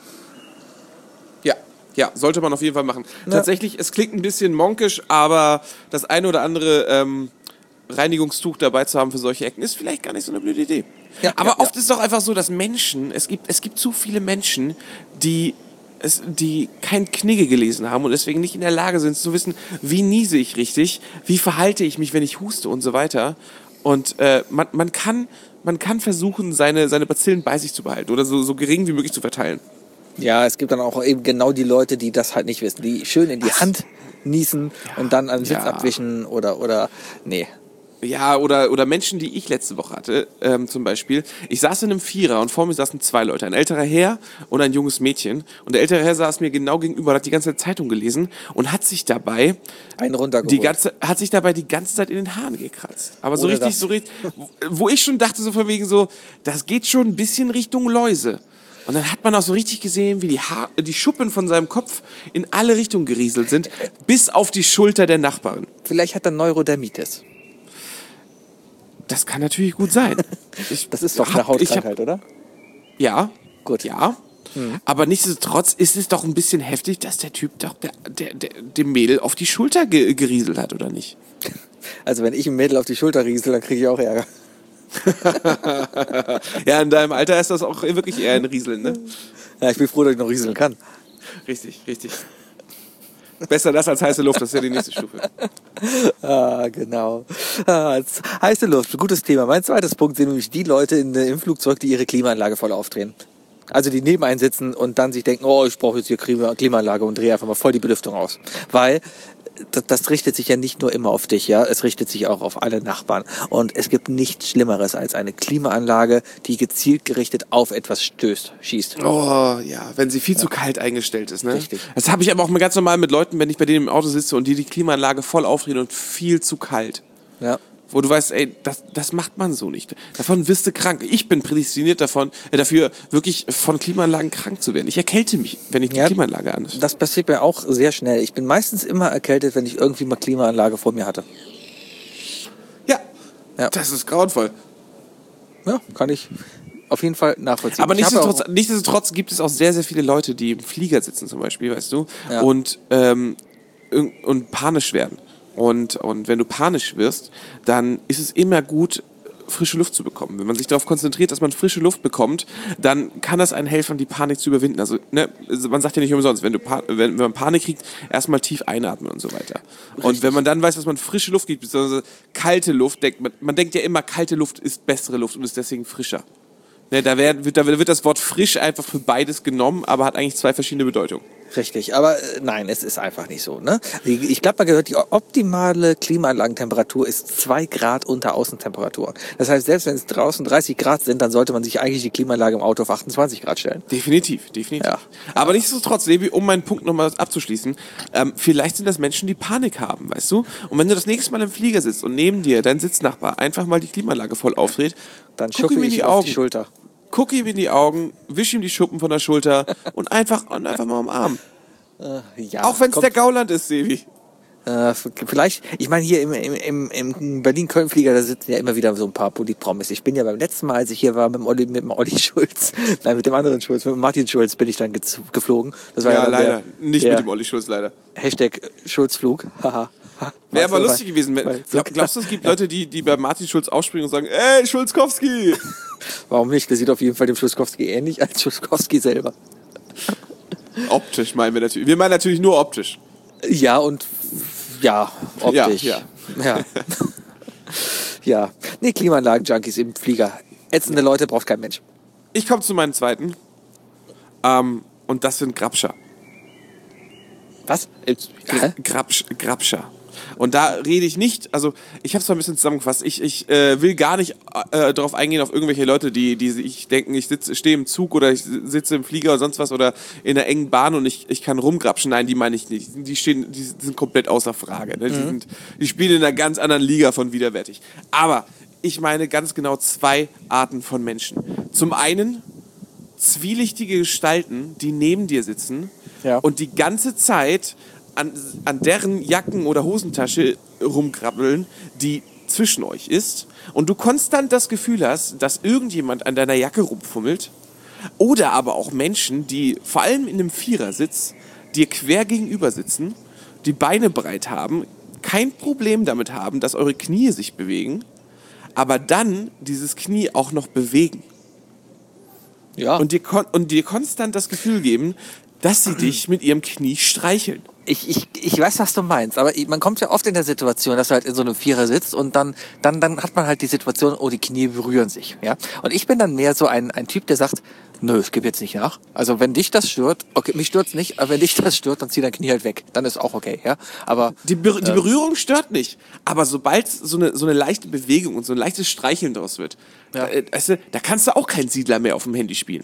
Ja, sollte man auf jeden Fall machen. Ja. Tatsächlich, es klingt ein bisschen monkisch, aber das eine oder andere Reinigungstuch dabei zu haben für solche Ecken ist vielleicht gar nicht so eine blöde Idee. Ja, aber ja, oft ist es doch einfach so, dass Menschen, es gibt zu viele Menschen, die kein Knigge gelesen haben und deswegen nicht in der Lage sind zu wissen, wie niese ich richtig, wie verhalte ich mich, wenn ich huste und so weiter. Und man kann versuchen, seine Bazillen bei sich zu behalten oder so gering wie möglich zu verteilen. Ja, es gibt dann auch eben genau die Leute, die das halt nicht wissen, die schön in die Hand niesen und dann an den Sitz abwischen oder nee. Ja, oder Menschen, die ich letzte Woche hatte, zum Beispiel. Ich saß in einem Vierer und vor mir saßen zwei Leute, ein älterer Herr und ein junges Mädchen. Und der ältere Herr saß mir genau gegenüber, hat die ganze Zeit Zeitung gelesen und hat sich dabei einen runtergeholt. die ganze Zeit in den Haaren gekratzt. Aber so Ohne richtig, wo ich schon dachte, so von wegen so, das geht schon ein bisschen Richtung Läuse. Und dann hat man auch so richtig gesehen, wie die Schuppen von seinem Kopf in alle Richtungen gerieselt sind, bis auf die Schulter der Nachbarin. Vielleicht hat er Neurodermitis. Das kann natürlich gut sein. Das ist doch eine Hautkrankheit, oder? Ja. Gut. Ja. Aber nichtsdestotrotz ist es doch ein bisschen heftig, dass der Typ doch dem Mädel auf die Schulter gerieselt hat, oder nicht? Also wenn ich ein Mädel auf die Schulter riesel, dann kriege ich auch Ärger. Ja, in deinem Alter ist das auch wirklich eher ein Rieseln, ne? Ja, ich bin froh, dass ich noch rieseln kann. Richtig. Besser das als heiße Luft, das ist ja die nächste Stufe. Ah, genau. Heiße Luft, gutes Thema. Mein zweites Punkt sind nämlich die Leute im Flugzeug, die ihre Klimaanlage voll aufdrehen. Also die neben einen sitzen und dann sich denken, oh, ich brauche jetzt hier Klimaanlage und drehe einfach mal voll die Belüftung aus. Weil das richtet sich ja nicht nur immer auf dich, ja, es richtet sich auch auf alle Nachbarn. Und es gibt nichts Schlimmeres als eine Klimaanlage, die gezielt gerichtet auf etwas schießt. Oh, ja, wenn sie viel zu kalt eingestellt ist, ne? Richtig. Das habe ich aber auch mal ganz normal mit Leuten, wenn ich bei denen im Auto sitze und die Klimaanlage voll aufdrehen und viel zu kalt. Ja. Wo du weißt, ey, das macht man so nicht. Davon wirst du krank. Ich bin prädestiniert dafür, wirklich von Klimaanlagen krank zu werden. Ich erkälte mich, wenn ich die Klimaanlage an ist. Das passiert mir auch sehr schnell. Ich bin meistens immer erkältet, wenn ich irgendwie mal Klimaanlage vor mir hatte. Ja, das ist grauenvoll. Ja, kann ich auf jeden Fall nachvollziehen. Aber nichtsdestotrotz gibt es auch sehr, sehr viele Leute, die im Flieger sitzen zum Beispiel, weißt du, Ja. und panisch werden. Und wenn du panisch wirst, dann ist es immer gut, frische Luft zu bekommen. Wenn man sich darauf konzentriert, dass man frische Luft bekommt, dann kann das einen helfen, die Panik zu überwinden. Also, ne, man sagt ja nicht umsonst, wenn man Panik kriegt, erstmal tief einatmen und so weiter. Und wenn man dann weiß, dass man frische Luft kriegt, beziehungsweise kalte Luft, man denkt ja immer, kalte Luft ist bessere Luft und ist deswegen frischer. Ne, da wird das Wort frisch einfach für beides genommen, aber hat eigentlich zwei verschiedene Bedeutungen. Richtig, aber nein, es ist einfach nicht so. Ne? Ich glaube, man gehört, die optimale Klimaanlagentemperatur ist 2 Grad unter Außentemperatur. Das heißt, selbst wenn es draußen 30 Grad sind, dann sollte man sich eigentlich die Klimaanlage im Auto auf 28 Grad stellen. Definitiv. Ja. Aber nichtsdestotrotz, Sebi, um meinen Punkt nochmal abzuschließen, vielleicht sind das Menschen, die Panik haben, weißt du? Und wenn du das nächste Mal im Flieger sitzt und neben dir dein Sitznachbar einfach mal die Klimaanlage voll aufdreht, Dann guck ihm schucke in ich die auf Augen. die Schulter. Guck ihm in die Augen, wisch ihm die Schuppen von der Schulter und einfach mal umarmen. Ja, Auch wenn es kommt- der Gauland ist, Sebi. Vielleicht, ich meine, hier im Berlin-Köln-Flieger, da sitzen ja immer wieder so ein paar Polit-Promis. Ich bin ja beim letzten Mal, als ich hier war, mit dem Olli Schulz, nein, mit dem anderen Schulz, mit dem Martin Schulz bin ich dann geflogen. Das war Ja, dann leider. Nicht mit dem Olli Schulz, leider. Hashtag Schulzflug, haha. Wäre aber lustig gewesen. Glaubst du, es gibt Leute, die bei Martin Schulz aufspringen und sagen, ey, Schulzkowski! Warum nicht? Der sieht auf jeden Fall dem Schulzkowski ähnlich als Schulzkowski selber. Optisch meinen wir natürlich. Wir meinen natürlich nur optisch. Ja, und ja, optisch. Ja. Ja. Nee, Klimaanlagen-Junkies im Flieger. Ätzende Leute braucht kein Mensch. Ich komme zu meinem zweiten. Und das sind Grabscher. Was? Grabscher. Und da rede ich nicht, also ich habe es mal ein bisschen zusammengefasst, ich will gar nicht darauf eingehen auf irgendwelche Leute, die sich denken, ich stehe im Zug oder ich sitze im Flieger oder sonst was oder in einer engen Bahn und ich kann rumgrapschen. Nein, die meine ich nicht. Die sind komplett außer Frage. Ne? Die spielen in einer ganz anderen Liga von widerwärtig. Aber ich meine ganz genau zwei Arten von Menschen. Zum einen zwielichtige Gestalten, die neben dir sitzen und die ganze Zeit an deren Jacken- oder Hosentasche rumkrabbeln, die zwischen euch ist und du konstant das Gefühl hast, dass irgendjemand an deiner Jacke rumfummelt oder aber auch Menschen, die vor allem in einem Vierersitz dir quer gegenüber sitzen, die Beine breit haben, kein Problem damit haben, dass eure Knie sich bewegen, aber dann dieses Knie auch noch bewegen. Ja. Und dir konstant das Gefühl geben, dass sie dich mit ihrem Knie streicheln. Ich weiß, was du meinst, aber man kommt ja oft in der Situation, dass du halt in so einem Vierer sitzt und dann hat man halt die Situation, oh, die Knie berühren sich, ja. Und ich bin dann mehr so ein Typ, der sagt, nö, ich gebe jetzt nicht nach. Also wenn dich das stört, okay, mich stört's nicht, aber wenn dich das stört, dann zieh dein Knie halt weg. Dann ist auch okay, ja. Aber die Berührung stört nicht, aber sobald so eine leichte Bewegung und so ein leichtes Streicheln draus wird, da kannst du auch keinen Siedler mehr auf dem Handy spielen.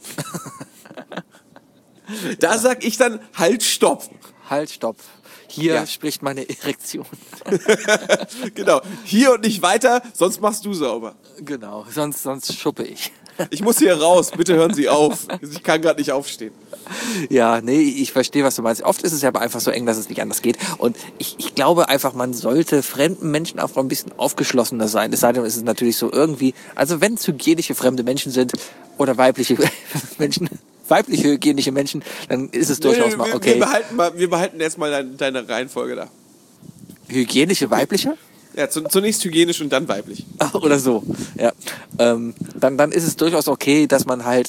Da sag ich dann, halt, stopp. Halt, stopp. Hier spricht meine Erektion. Genau. Hier und nicht weiter, sonst machst du sauber. Genau, sonst schuppe ich. Ich muss hier raus, bitte hören Sie auf. Ich kann gerade nicht aufstehen. Ja, nee, ich verstehe, was du meinst. Oft ist es ja aber einfach so eng, dass es nicht anders geht. Und ich glaube einfach, man sollte fremden Menschen auch ein bisschen aufgeschlossener sein. Es sei denn, es ist natürlich so irgendwie, also wenn es hygienische fremde Menschen sind oder weibliche Menschen, weibliche hygienische Menschen, dann ist es durchaus mal okay. Wir behalten erstmal deine Reihenfolge da. Hygienische weibliche? Ja, zunächst hygienisch und dann weiblich. Oder so, ja. Dann ist es durchaus okay, dass man halt,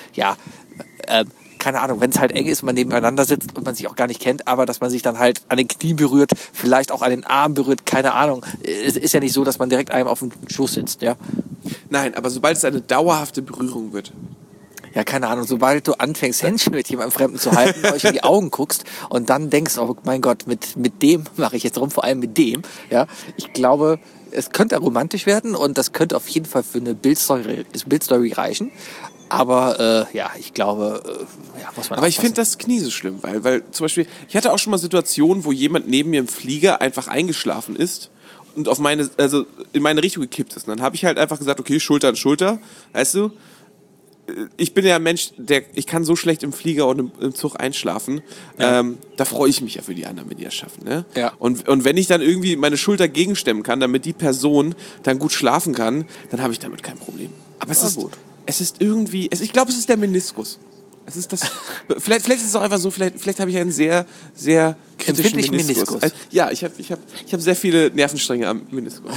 keine Ahnung, wenn es halt eng ist, man nebeneinander sitzt und man sich auch gar nicht kennt, aber dass man sich dann halt an den Knien berührt, vielleicht auch an den Arm berührt, keine Ahnung. Es ist ja nicht so, dass man direkt einem auf dem Schoß sitzt, ja. Nein, aber sobald es eine dauerhafte Berührung wird. Ja, keine Ahnung, sobald du anfängst, Händchen mit jemandem Fremden zu halten, euch in die Augen guckst und dann denkst, oh mein Gott, mit dem mache ich jetzt rum, vor allem mit dem, ja. Ich glaube, es könnte romantisch werden und das könnte auf jeden Fall für eine Bildstory reichen. Aber ich glaube, muss man. Aber ich finde das Knie so schlimm, weil zum Beispiel, ich hatte auch schon mal Situationen, wo jemand neben mir im Flieger einfach eingeschlafen ist und in meine Richtung gekippt ist. Und dann habe ich halt einfach gesagt, okay, Schulter an Schulter, weißt du? Ich bin ja ein Mensch, ich kann so schlecht im Flieger und im Zug einschlafen. Ja. Da freue ich mich ja für die anderen, wenn die das schaffen. Ne? Ja. Und wenn ich dann irgendwie meine Schulter gegenstemmen kann, damit die Person dann gut schlafen kann, dann habe ich damit kein Problem. Aber es ist irgendwie, ich glaube, es ist der Meniskus. Es ist das. vielleicht ist es auch einfach so, vielleicht habe ich einen sehr, sehr kritischen Meniskus. Ja, ich hab sehr viele Nervenstränge am Meniskus.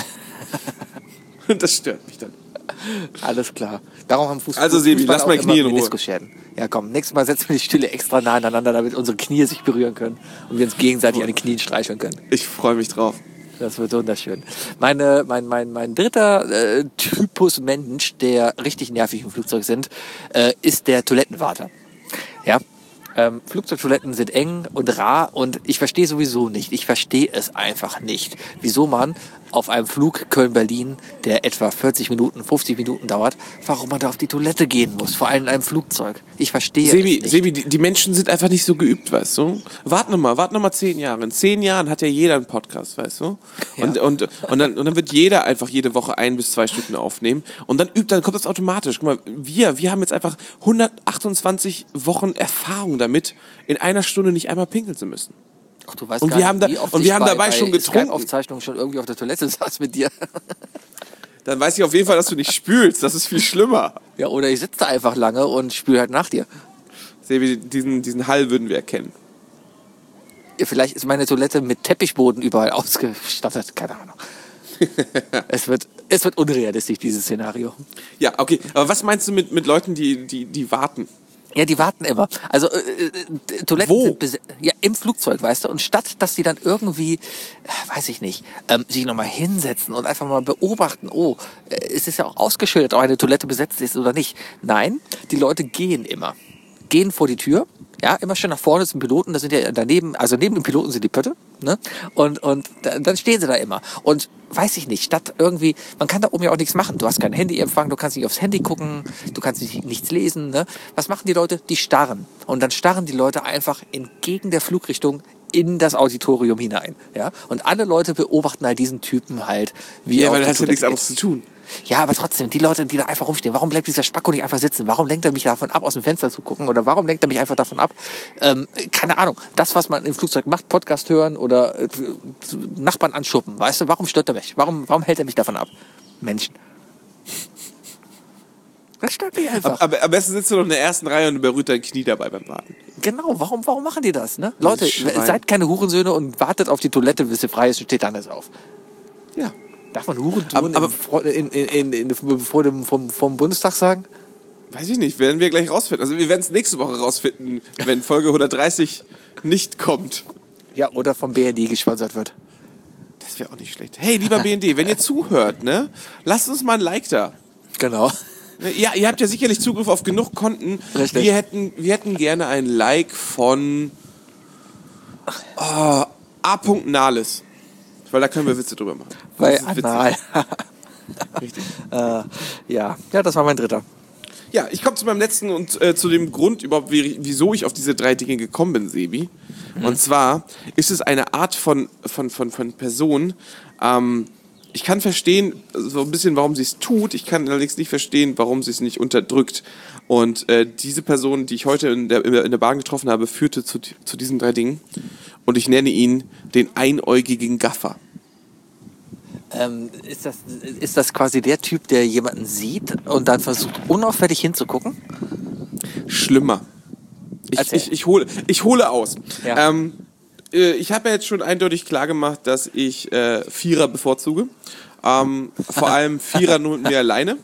Und das stört mich dann. Alles klar. Darum haben Fußball. Also Sebi, lass mal Knie in Ruhe. Ja, komm, nächstes Mal setzen wir die Stühle extra nah aneinander, damit unsere Knie sich berühren können und wir uns gegenseitig an den Knien streicheln können. Ich freue mich drauf. Das wird wunderschön. Mein dritter Typus Mensch, der richtig nervig im Flugzeug sind, ist der Toilettenwarter. Ja. Flugzeugtoiletten sind eng und rar und ich verstehe sowieso nicht. Ich verstehe es einfach nicht, wieso man auf einem Flug Köln-Berlin, der etwa 40 Minuten, 50 Minuten dauert, warum man da auf die Toilette gehen muss, vor allem in einem Flugzeug. Ich verstehe es nicht. Sebi, die Menschen sind einfach nicht so geübt, weißt du? Warte noch mal 10 Jahre. In 10 Jahren hat ja jeder einen Podcast, weißt du? Ja. Und dann wird jeder einfach jede Woche 1 bis 2 Stunden aufnehmen und dann kommt das automatisch. Guck mal, wir haben jetzt einfach 128 Wochen Erfahrung damit, in einer Stunde nicht einmal pinkeln zu müssen. Ach, du weißt Und gar wir haben nicht, da- wie oft und ich wir haben dabei schon getrunken. Skype-Aufzeichnungen schon irgendwie auf der Toilette saß mit dir. Dann weiß ich auf jeden Fall, dass du nicht spülst. Das ist viel schlimmer. Ja, oder ich sitze da einfach lange und spüle halt nach dir. Sebi, diesen Hall würden wir erkennen. Ja, vielleicht ist meine Toilette mit Teppichboden überall ausgestattet. Keine Ahnung. Es wird unrealistisch, dieses Szenario. Ja, okay. Aber was meinst du mit Leuten, die warten? Ja, die warten immer. Also Toiletten Wo? sind ja im Flugzeug, weißt du. Und statt, dass die dann irgendwie, weiß ich nicht, sich nochmal hinsetzen und einfach mal beobachten, es ist ja auch ausgeschildert, ob eine Toilette besetzt ist oder nicht. Nein, die Leute gehen immer. Gehen vor die Tür, ja, immer schön nach vorne zum Piloten, da sind ja daneben, also neben dem Piloten sind die Pötte, ne? Und dann stehen sie da immer. Und weiß ich nicht, statt irgendwie, man kann da oben ja auch nichts machen. Du hast kein Handyempfang, du kannst nicht aufs Handy gucken, du kannst nichts lesen, ne? Was machen die Leute? Die starren. Und dann starren die Leute einfach entgegen der Flugrichtung in das Auditorium hinein, ja? Und alle Leute beobachten halt diesen Typen halt, wie Ja, er weil auf das der hat ja nichts Toilette anderes zu tun. Ja, aber trotzdem, die Leute, die da einfach rumstehen, warum bleibt dieser Spacko nicht einfach sitzen? Warum lenkt er mich davon ab, aus dem Fenster zu gucken? Oder warum lenkt er mich einfach davon ab? Keine Ahnung. Das, was man im Flugzeug macht, Podcast hören oder Nachbarn anschuppen, weißt du, warum stört er mich? Warum hält er mich davon ab? Menschen. Das stört mich einfach. Aber am besten sitzt du noch in der ersten Reihe und berührt dein Knie dabei beim Warten. Genau, warum machen die das? Ne? Leute, Schwein. seid keine Hurensöhne und wartet auf die Toilette, bis sie frei ist und steht dann alles auf. Ja. Darf man Hurensohn Aber- vom Bundestag sagen? Weiß ich nicht, werden wir gleich rausfinden. Also wir werden es nächste Woche rausfinden, wenn Folge 130 nicht kommt. Ja, oder vom BND gesponsert wird. Das wäre auch nicht schlecht. Hey, lieber BND, wenn ihr zuhört, ne, lasst uns mal ein Like da. Genau. Ja, ihr habt ja sicherlich Zugriff auf genug Konten. Richtig. Wir hätten gerne ein Like von A. Nahles. Weil da können wir Witze drüber machen. Weil Das ist witzig. anal. Richtig. Ja, das war mein dritter. Ja, ich komme zu meinem letzten und zu dem Grund überhaupt, wieso ich auf diese 3 Dinge gekommen bin, Sebi. Und zwar ist es eine Art von Person. Ich kann verstehen, so ein bisschen, warum sie es tut. Ich kann allerdings nicht verstehen, warum sie es nicht unterdrückt. Und diese Person, die ich heute in der Bahn getroffen habe, führte zu diesen 3 Dingen. Und ich nenne ihn den einäugigen Gaffer. Ist das quasi der Typ, der jemanden sieht und dann versucht, unauffällig hinzugucken? Schlimmer. Erzähl. Ich hole aus. Ja. Ich habe ja jetzt schon eindeutig klar gemacht, dass ich Vierer bevorzuge. Vor allem Vierer nur mit mir alleine.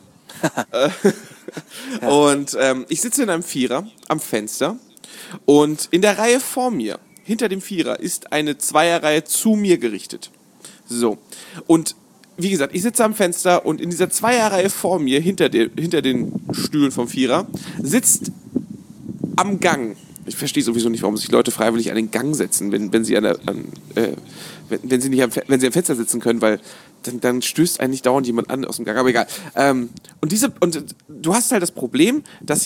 Und ich sitze in einem Vierer am Fenster und in der Reihe vor mir, hinter dem Vierer, ist eine Zweierreihe zu mir gerichtet. So. Und wie gesagt, ich sitze am Fenster und in dieser Zweierreihe vor mir, hinter den Stühlen vom Vierer, sitzt am Gang. Ich verstehe sowieso nicht, warum sich Leute freiwillig an den Gang setzen, wenn sie wenn sie am Fenster sitzen können, weil dann stößt eigentlich dauernd jemand an aus dem Gang. Aber egal. Und du hast halt das Problem, dass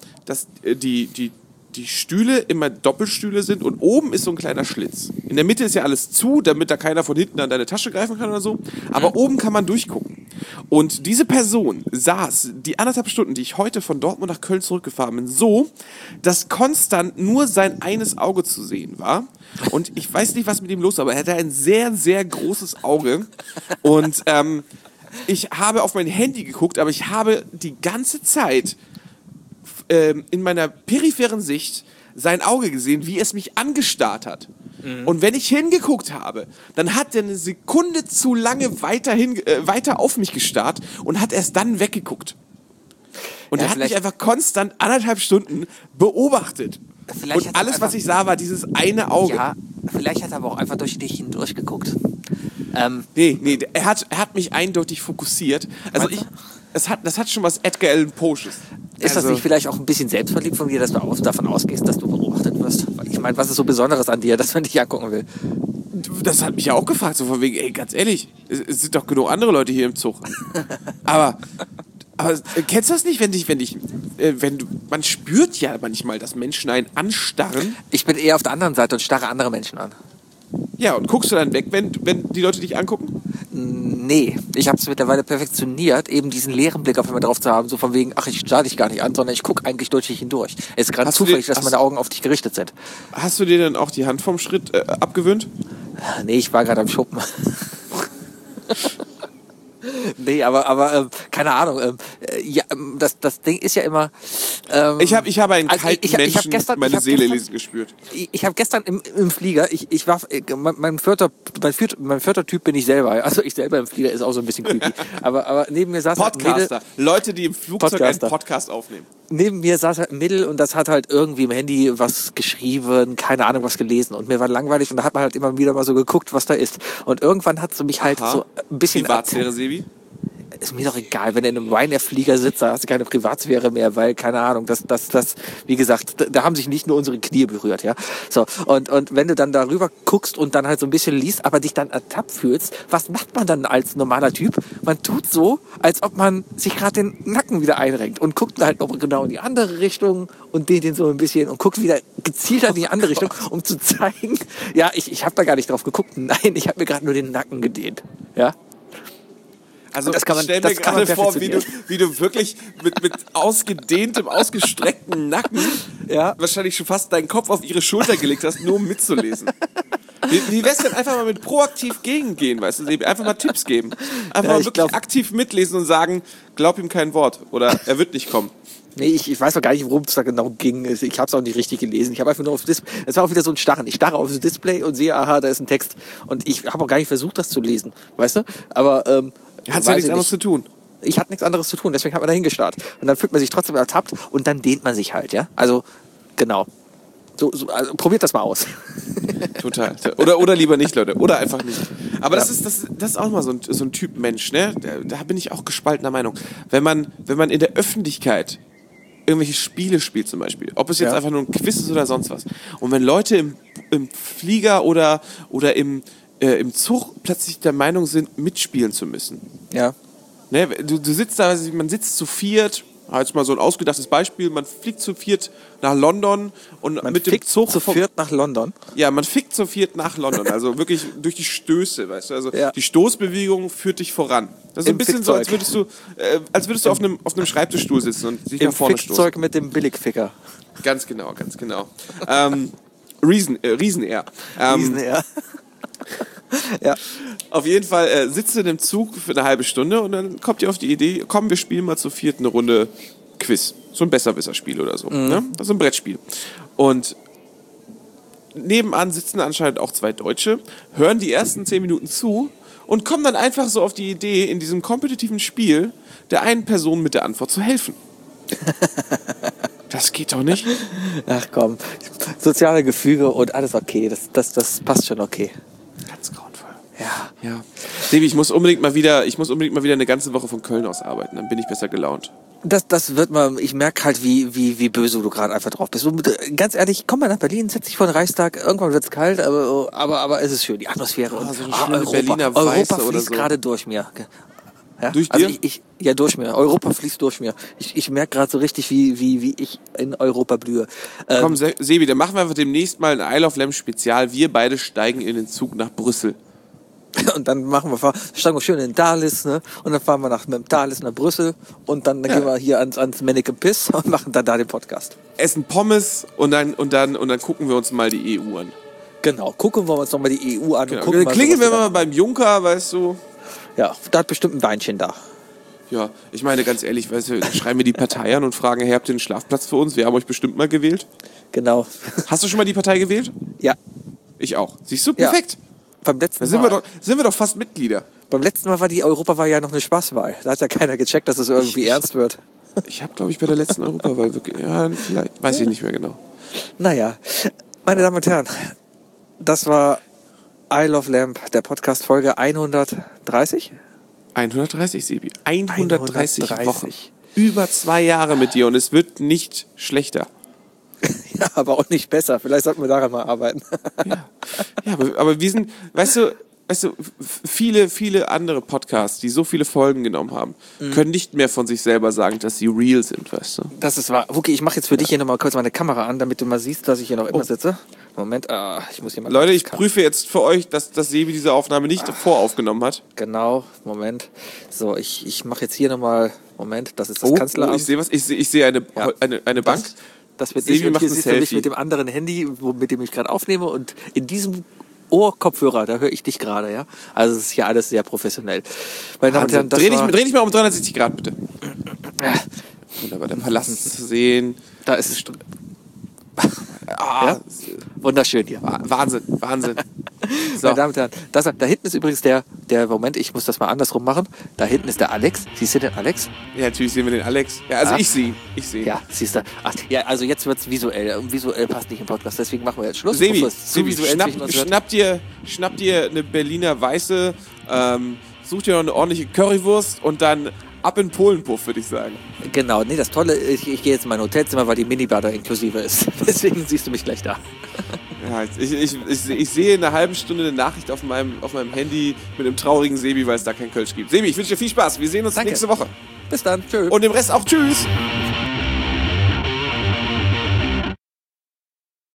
die Stühle immer Doppelstühle sind und oben ist so ein kleiner Schlitz. In der Mitte ist ja alles zu, damit da keiner von hinten an deine Tasche greifen kann oder so. Aber oben kann man durchgucken. Und diese Person saß die 1,5 Stunden, die ich heute von Dortmund nach Köln zurückgefahren bin, so, dass konstant nur sein eines Auge zu sehen war. Und ich weiß nicht, was mit ihm los war, aber er hatte ein sehr, sehr großes Auge. Und ich habe auf mein Handy geguckt, aber ich habe die ganze Zeit in meiner peripheren Sicht sein Auge gesehen, wie es mich angestarrt hat. Und wenn ich hingeguckt habe, dann hat er eine Sekunde zu lange weiter auf mich gestarrt und hat erst dann weggeguckt. Und Ja, er hat mich vielleicht- einfach konstant 1,5 Stunden beobachtet. Vielleicht Und hat er alles, einfach- was ich sah, war dieses eine Auge. Ja, vielleicht hat er aber auch einfach durch dich hindurch geguckt. Nee, er hat mich eindeutig fokussiert. Also Meinst du? das hat schon was Edgar Allan Poes. Ist das nicht vielleicht auch ein bisschen selbstverliebt von dir, dass du davon ausgehst, dass du beobachtet wirst? Weil ich meine, was ist so Besonderes an dir, dass man dich angucken will? Das hat mich ja auch gefragt, so von wegen, ey, ganz ehrlich, es sind doch genug andere Leute hier im Zug. aber kennst du das nicht, man spürt ja manchmal, dass Menschen einen anstarren. Ich bin eher auf der anderen Seite und starre andere Menschen an. Ja, und guckst du dann weg, wenn die Leute dich angucken? Nee, ich habe es mittlerweile perfektioniert, eben diesen leeren Blick auf einmal drauf zu haben, so von wegen, ach, ich starre dich gar nicht an, sondern ich gucke eigentlich durch dich hindurch. Es ist gerade Hast du zufällig, dir- dass meine Augen auf dich gerichtet sind. Hast du dir dann auch die Hand vom Schritt abgewöhnt? Nee, ich war gerade am Schuppen. Nee, aber keine Ahnung. Ja, das Ding ist ja immer... Ich habe einen also kalten ich hab Menschen gestern- meine ich hab Seele gestern- lesen gespürt. Ich habe gestern im Flieger, ich war, mein vierter Typ bin ich selber. Also ich selber im Flieger ist auch so ein bisschen creepy. Aber neben mir saß halt ein Podcaster. Leute, die im Flugzeug Podcaster. einen Podcast aufnehmen. Neben mir saß halt ein Mädel und das hat halt irgendwie im Handy was geschrieben, keine Ahnung was gelesen. Und mir war langweilig und da hat man halt immer wieder mal so geguckt, was da ist. Und irgendwann hat sie mich halt Aha. so ein bisschen... Privatsphäre, Sebi? Ist mir doch egal, wenn du in einem Ryanair-Flieger sitzt, da hast du keine Privatsphäre mehr, weil, keine Ahnung, wie gesagt, da haben sich nicht nur unsere Knie berührt, ja. So, und wenn du dann darüber guckst und dann halt so ein bisschen liest, aber dich dann ertappt fühlst, was macht man dann als normaler Typ? Man tut so, als ob man sich gerade den Nacken wieder einrenkt und guckt halt noch genau in die andere Richtung und dehnt den so ein bisschen und guckt wieder gezielter in die andere Richtung, um zu zeigen, ja, ich habe da gar nicht drauf geguckt, nein, ich habe mir gerade nur den Nacken gedehnt, ja. Also Das kann man- ich stell das mir kann man gerade vor, wie perfektionieren. du wirklich mit ausgedehntem, ausgestreckten Nacken Ja. wahrscheinlich schon fast deinen Kopf auf ihre Schulter gelegt hast, nur um mitzulesen. Wie wär's denn einfach mal mit proaktiv gegengehen, weißt du? Einfach mal Tipps geben. Einfach Ja, mal ich wirklich glaub- aktiv mitlesen und sagen, glaub ihm kein Wort oder er wird nicht kommen. Nee, ich weiß noch gar nicht, worum es da genau ging. Ich habe es auch nicht richtig gelesen. Ich habe einfach nur aufs Display. Es war auch wieder so ein Starren. Ich starre aufs Display und sehe, aha, da ist ein Text. Und ich habe auch gar nicht versucht, das zu lesen. Weißt du? Aber Hat's ja weiß nichts ich anderes zu tun. Ich hatte nichts anderes zu tun, deswegen hat man da hingestarrt. Und dann fühlt man sich trotzdem ertappt und dann dehnt man sich halt, ja? Also, genau. Also, probiert das mal aus. Total. Oder lieber nicht, Leute. Oder einfach nicht. Aber das ist auch mal so ein Typ Mensch, ne? Da bin ich auch gespaltener Meinung. Wenn man in der Öffentlichkeit irgendwelche Spiele spielt zum Beispiel, ob es jetzt Ja. einfach nur ein Quiz ist oder sonst was, und wenn Leute im Flieger oder im Zug plötzlich der Meinung sind, mitspielen zu müssen. Ja. Ne? Du sitzt da, man sitzt zu viert, jetzt mal so ein ausgedachtes Beispiel, man fliegt zu viert nach London und Man mit dem fickt Zug zu viert nach London. Ja, man fickt zu viert nach London, also wirklich durch die Stöße, weißt du, also Ja. die Stoßbewegung führt dich voran. Das ist Im ein bisschen so, als Fickzeug. würdest du auf einem Schreibtischstuhl sitzen und dich Im nach vorne stoßen. Fickzeug mit dem Billigficker. Ganz genau. Reason Air. Ja. Ja. Auf jeden Fall sitzt du in dem Zug für eine halbe Stunde und dann kommt ihr auf die Idee, komm, wir spielen mal zu viert eine Runde Quiz. So ein Besserwisser-Spiel oder so. Ne? Das ist ein Brettspiel. Und nebenan sitzen anscheinend auch zwei Deutsche, hören die ersten 10 Minuten zu und kommen dann einfach so auf die Idee, in diesem kompetitiven Spiel der einen Person mit der Antwort zu helfen. Das geht doch nicht. Ach komm. Soziale Gefüge und alles okay. Das passt schon okay. Ganz grauenvoll. Ja. Ja. Sebi, ich muss unbedingt mal wieder eine ganze Woche von Köln aus arbeiten, dann bin ich besser gelaunt. Das wird mal, ich merke halt, wie böse du gerade einfach drauf bist. Und ganz ehrlich, komm mal nach Berlin, setz dich vor den Reichstag, irgendwann wird's kalt, aber es ist schön, die Atmosphäre. Und so eine schöne Berliner Europa Weiße oder fließt so. gerade durch mir. Ja? Durch also dir? Ja, durch mir. Europa fließt durch mir. Ich merke gerade so richtig, wie ich in Europa blühe. Komm, Sebi, dann machen wir einfach demnächst mal ein Isle of Lamp Spezial. Wir beide steigen in den Zug nach Brüssel. Und dann steigen wir schön in Dalis, ne? Und dann fahren wir mit dem Dalis nach Brüssel und dann gehen wir hier ans Mannequin Piss und machen dann da den Podcast. Essen Pommes und dann gucken wir uns mal die EU an. Genau, gucken wir uns nochmal die EU an. Genau. Und gucken Dann klingeln wir was mal beim Junker, weißt du. Ja, da hat bestimmt ein Weinchen da. Ja, ich meine ganz ehrlich, weißt du, schreiben wir die Partei an und fragen, hey, habt ihr einen Schlafplatz für uns? Wir haben euch bestimmt mal gewählt. Genau. Hast du schon mal die Partei gewählt? Ja, Ich auch. Siehst du, Ja. perfekt. beim letzten Da sind wir doch fast Mitglieder. Beim letzten Mal war die Europawahl ja noch eine Spaßwahl. Da hat ja keiner gecheckt, dass es irgendwie ernst wird. Ich habe, glaube ich, bei der letzten Europawahl wirklich, ja, vielleicht, weiß ich nicht mehr genau. Naja, meine Damen und Herren, das war Isle of Lamp, der Podcast Folge 130. 130, Sebi. 130 Wochen. 130. Über 2 Jahre mit dir und es wird nicht schlechter. Ja, aber auch nicht besser. Vielleicht sollten wir daran mal arbeiten. Ja, aber wir sind, weißt du, weißt du, viele andere Podcasts, die so viele Folgen genommen haben, können nicht mehr von sich selber sagen, dass sie real sind, weißt du? Das ist wahr. Wookie, ich mache jetzt für dich hier nochmal kurz meine Kamera an, damit du mal siehst, dass ich hier noch immer sitze. Moment, ich muss hier mal... Leute, ich prüfe jetzt für euch, dass Sebi diese Aufnahme nicht voraufgenommen hat. Genau, Moment. So, ich mache jetzt hier nochmal... Moment, das ist das Kanzleramt. Ich sehe was. Ich sehe eine Bank. Das wird Sebi nicht, und macht hier ein siehst du mich Selfie. mit dem anderen Handy, mit dem ich gerade aufnehme, und in diesem Ohrkopfhörer, da höre ich dich gerade, ja. Also es ist hier alles sehr professionell. Meine Damen und Herren, das Dreh war... dich mal um 360 Grad, bitte. Wunderbar, der Palast zu sehen. Da ist es. Ah, Ja? Wunderschön hier. Wahnsinn. So. Meine Damen und Herren, da hinten ist übrigens der, Moment, ich muss das mal andersrum machen. Da hinten ist der Alex. Siehst du den Alex? Ja, natürlich sehen wir den Alex. Ja, also Ja. ich sehe ihn. Ja, siehst du. Ach, ja, also jetzt wird's visuell. Visuell passt nicht im Podcast, deswegen machen wir jetzt Schluss. Sebi, bevor es zu visuell zwischen uns wird. schnapp dir eine Berliner Weiße, such dir noch eine ordentliche Currywurst und dann ab in Polenpuff, würde ich sagen. Genau, nee, das Tolle, ich gehe jetzt in mein Hotelzimmer, weil die Minibar da inklusive ist. Deswegen siehst du mich gleich da. Ja, ich sehe in einer halben Stunde eine Nachricht auf meinem Handy mit einem traurigen Sebi, weil es da kein Kölsch gibt. Sebi, ich wünsche dir viel Spaß. Wir sehen uns Danke. nächste Woche. Bis dann, tschö. Und dem Rest auch tschüss.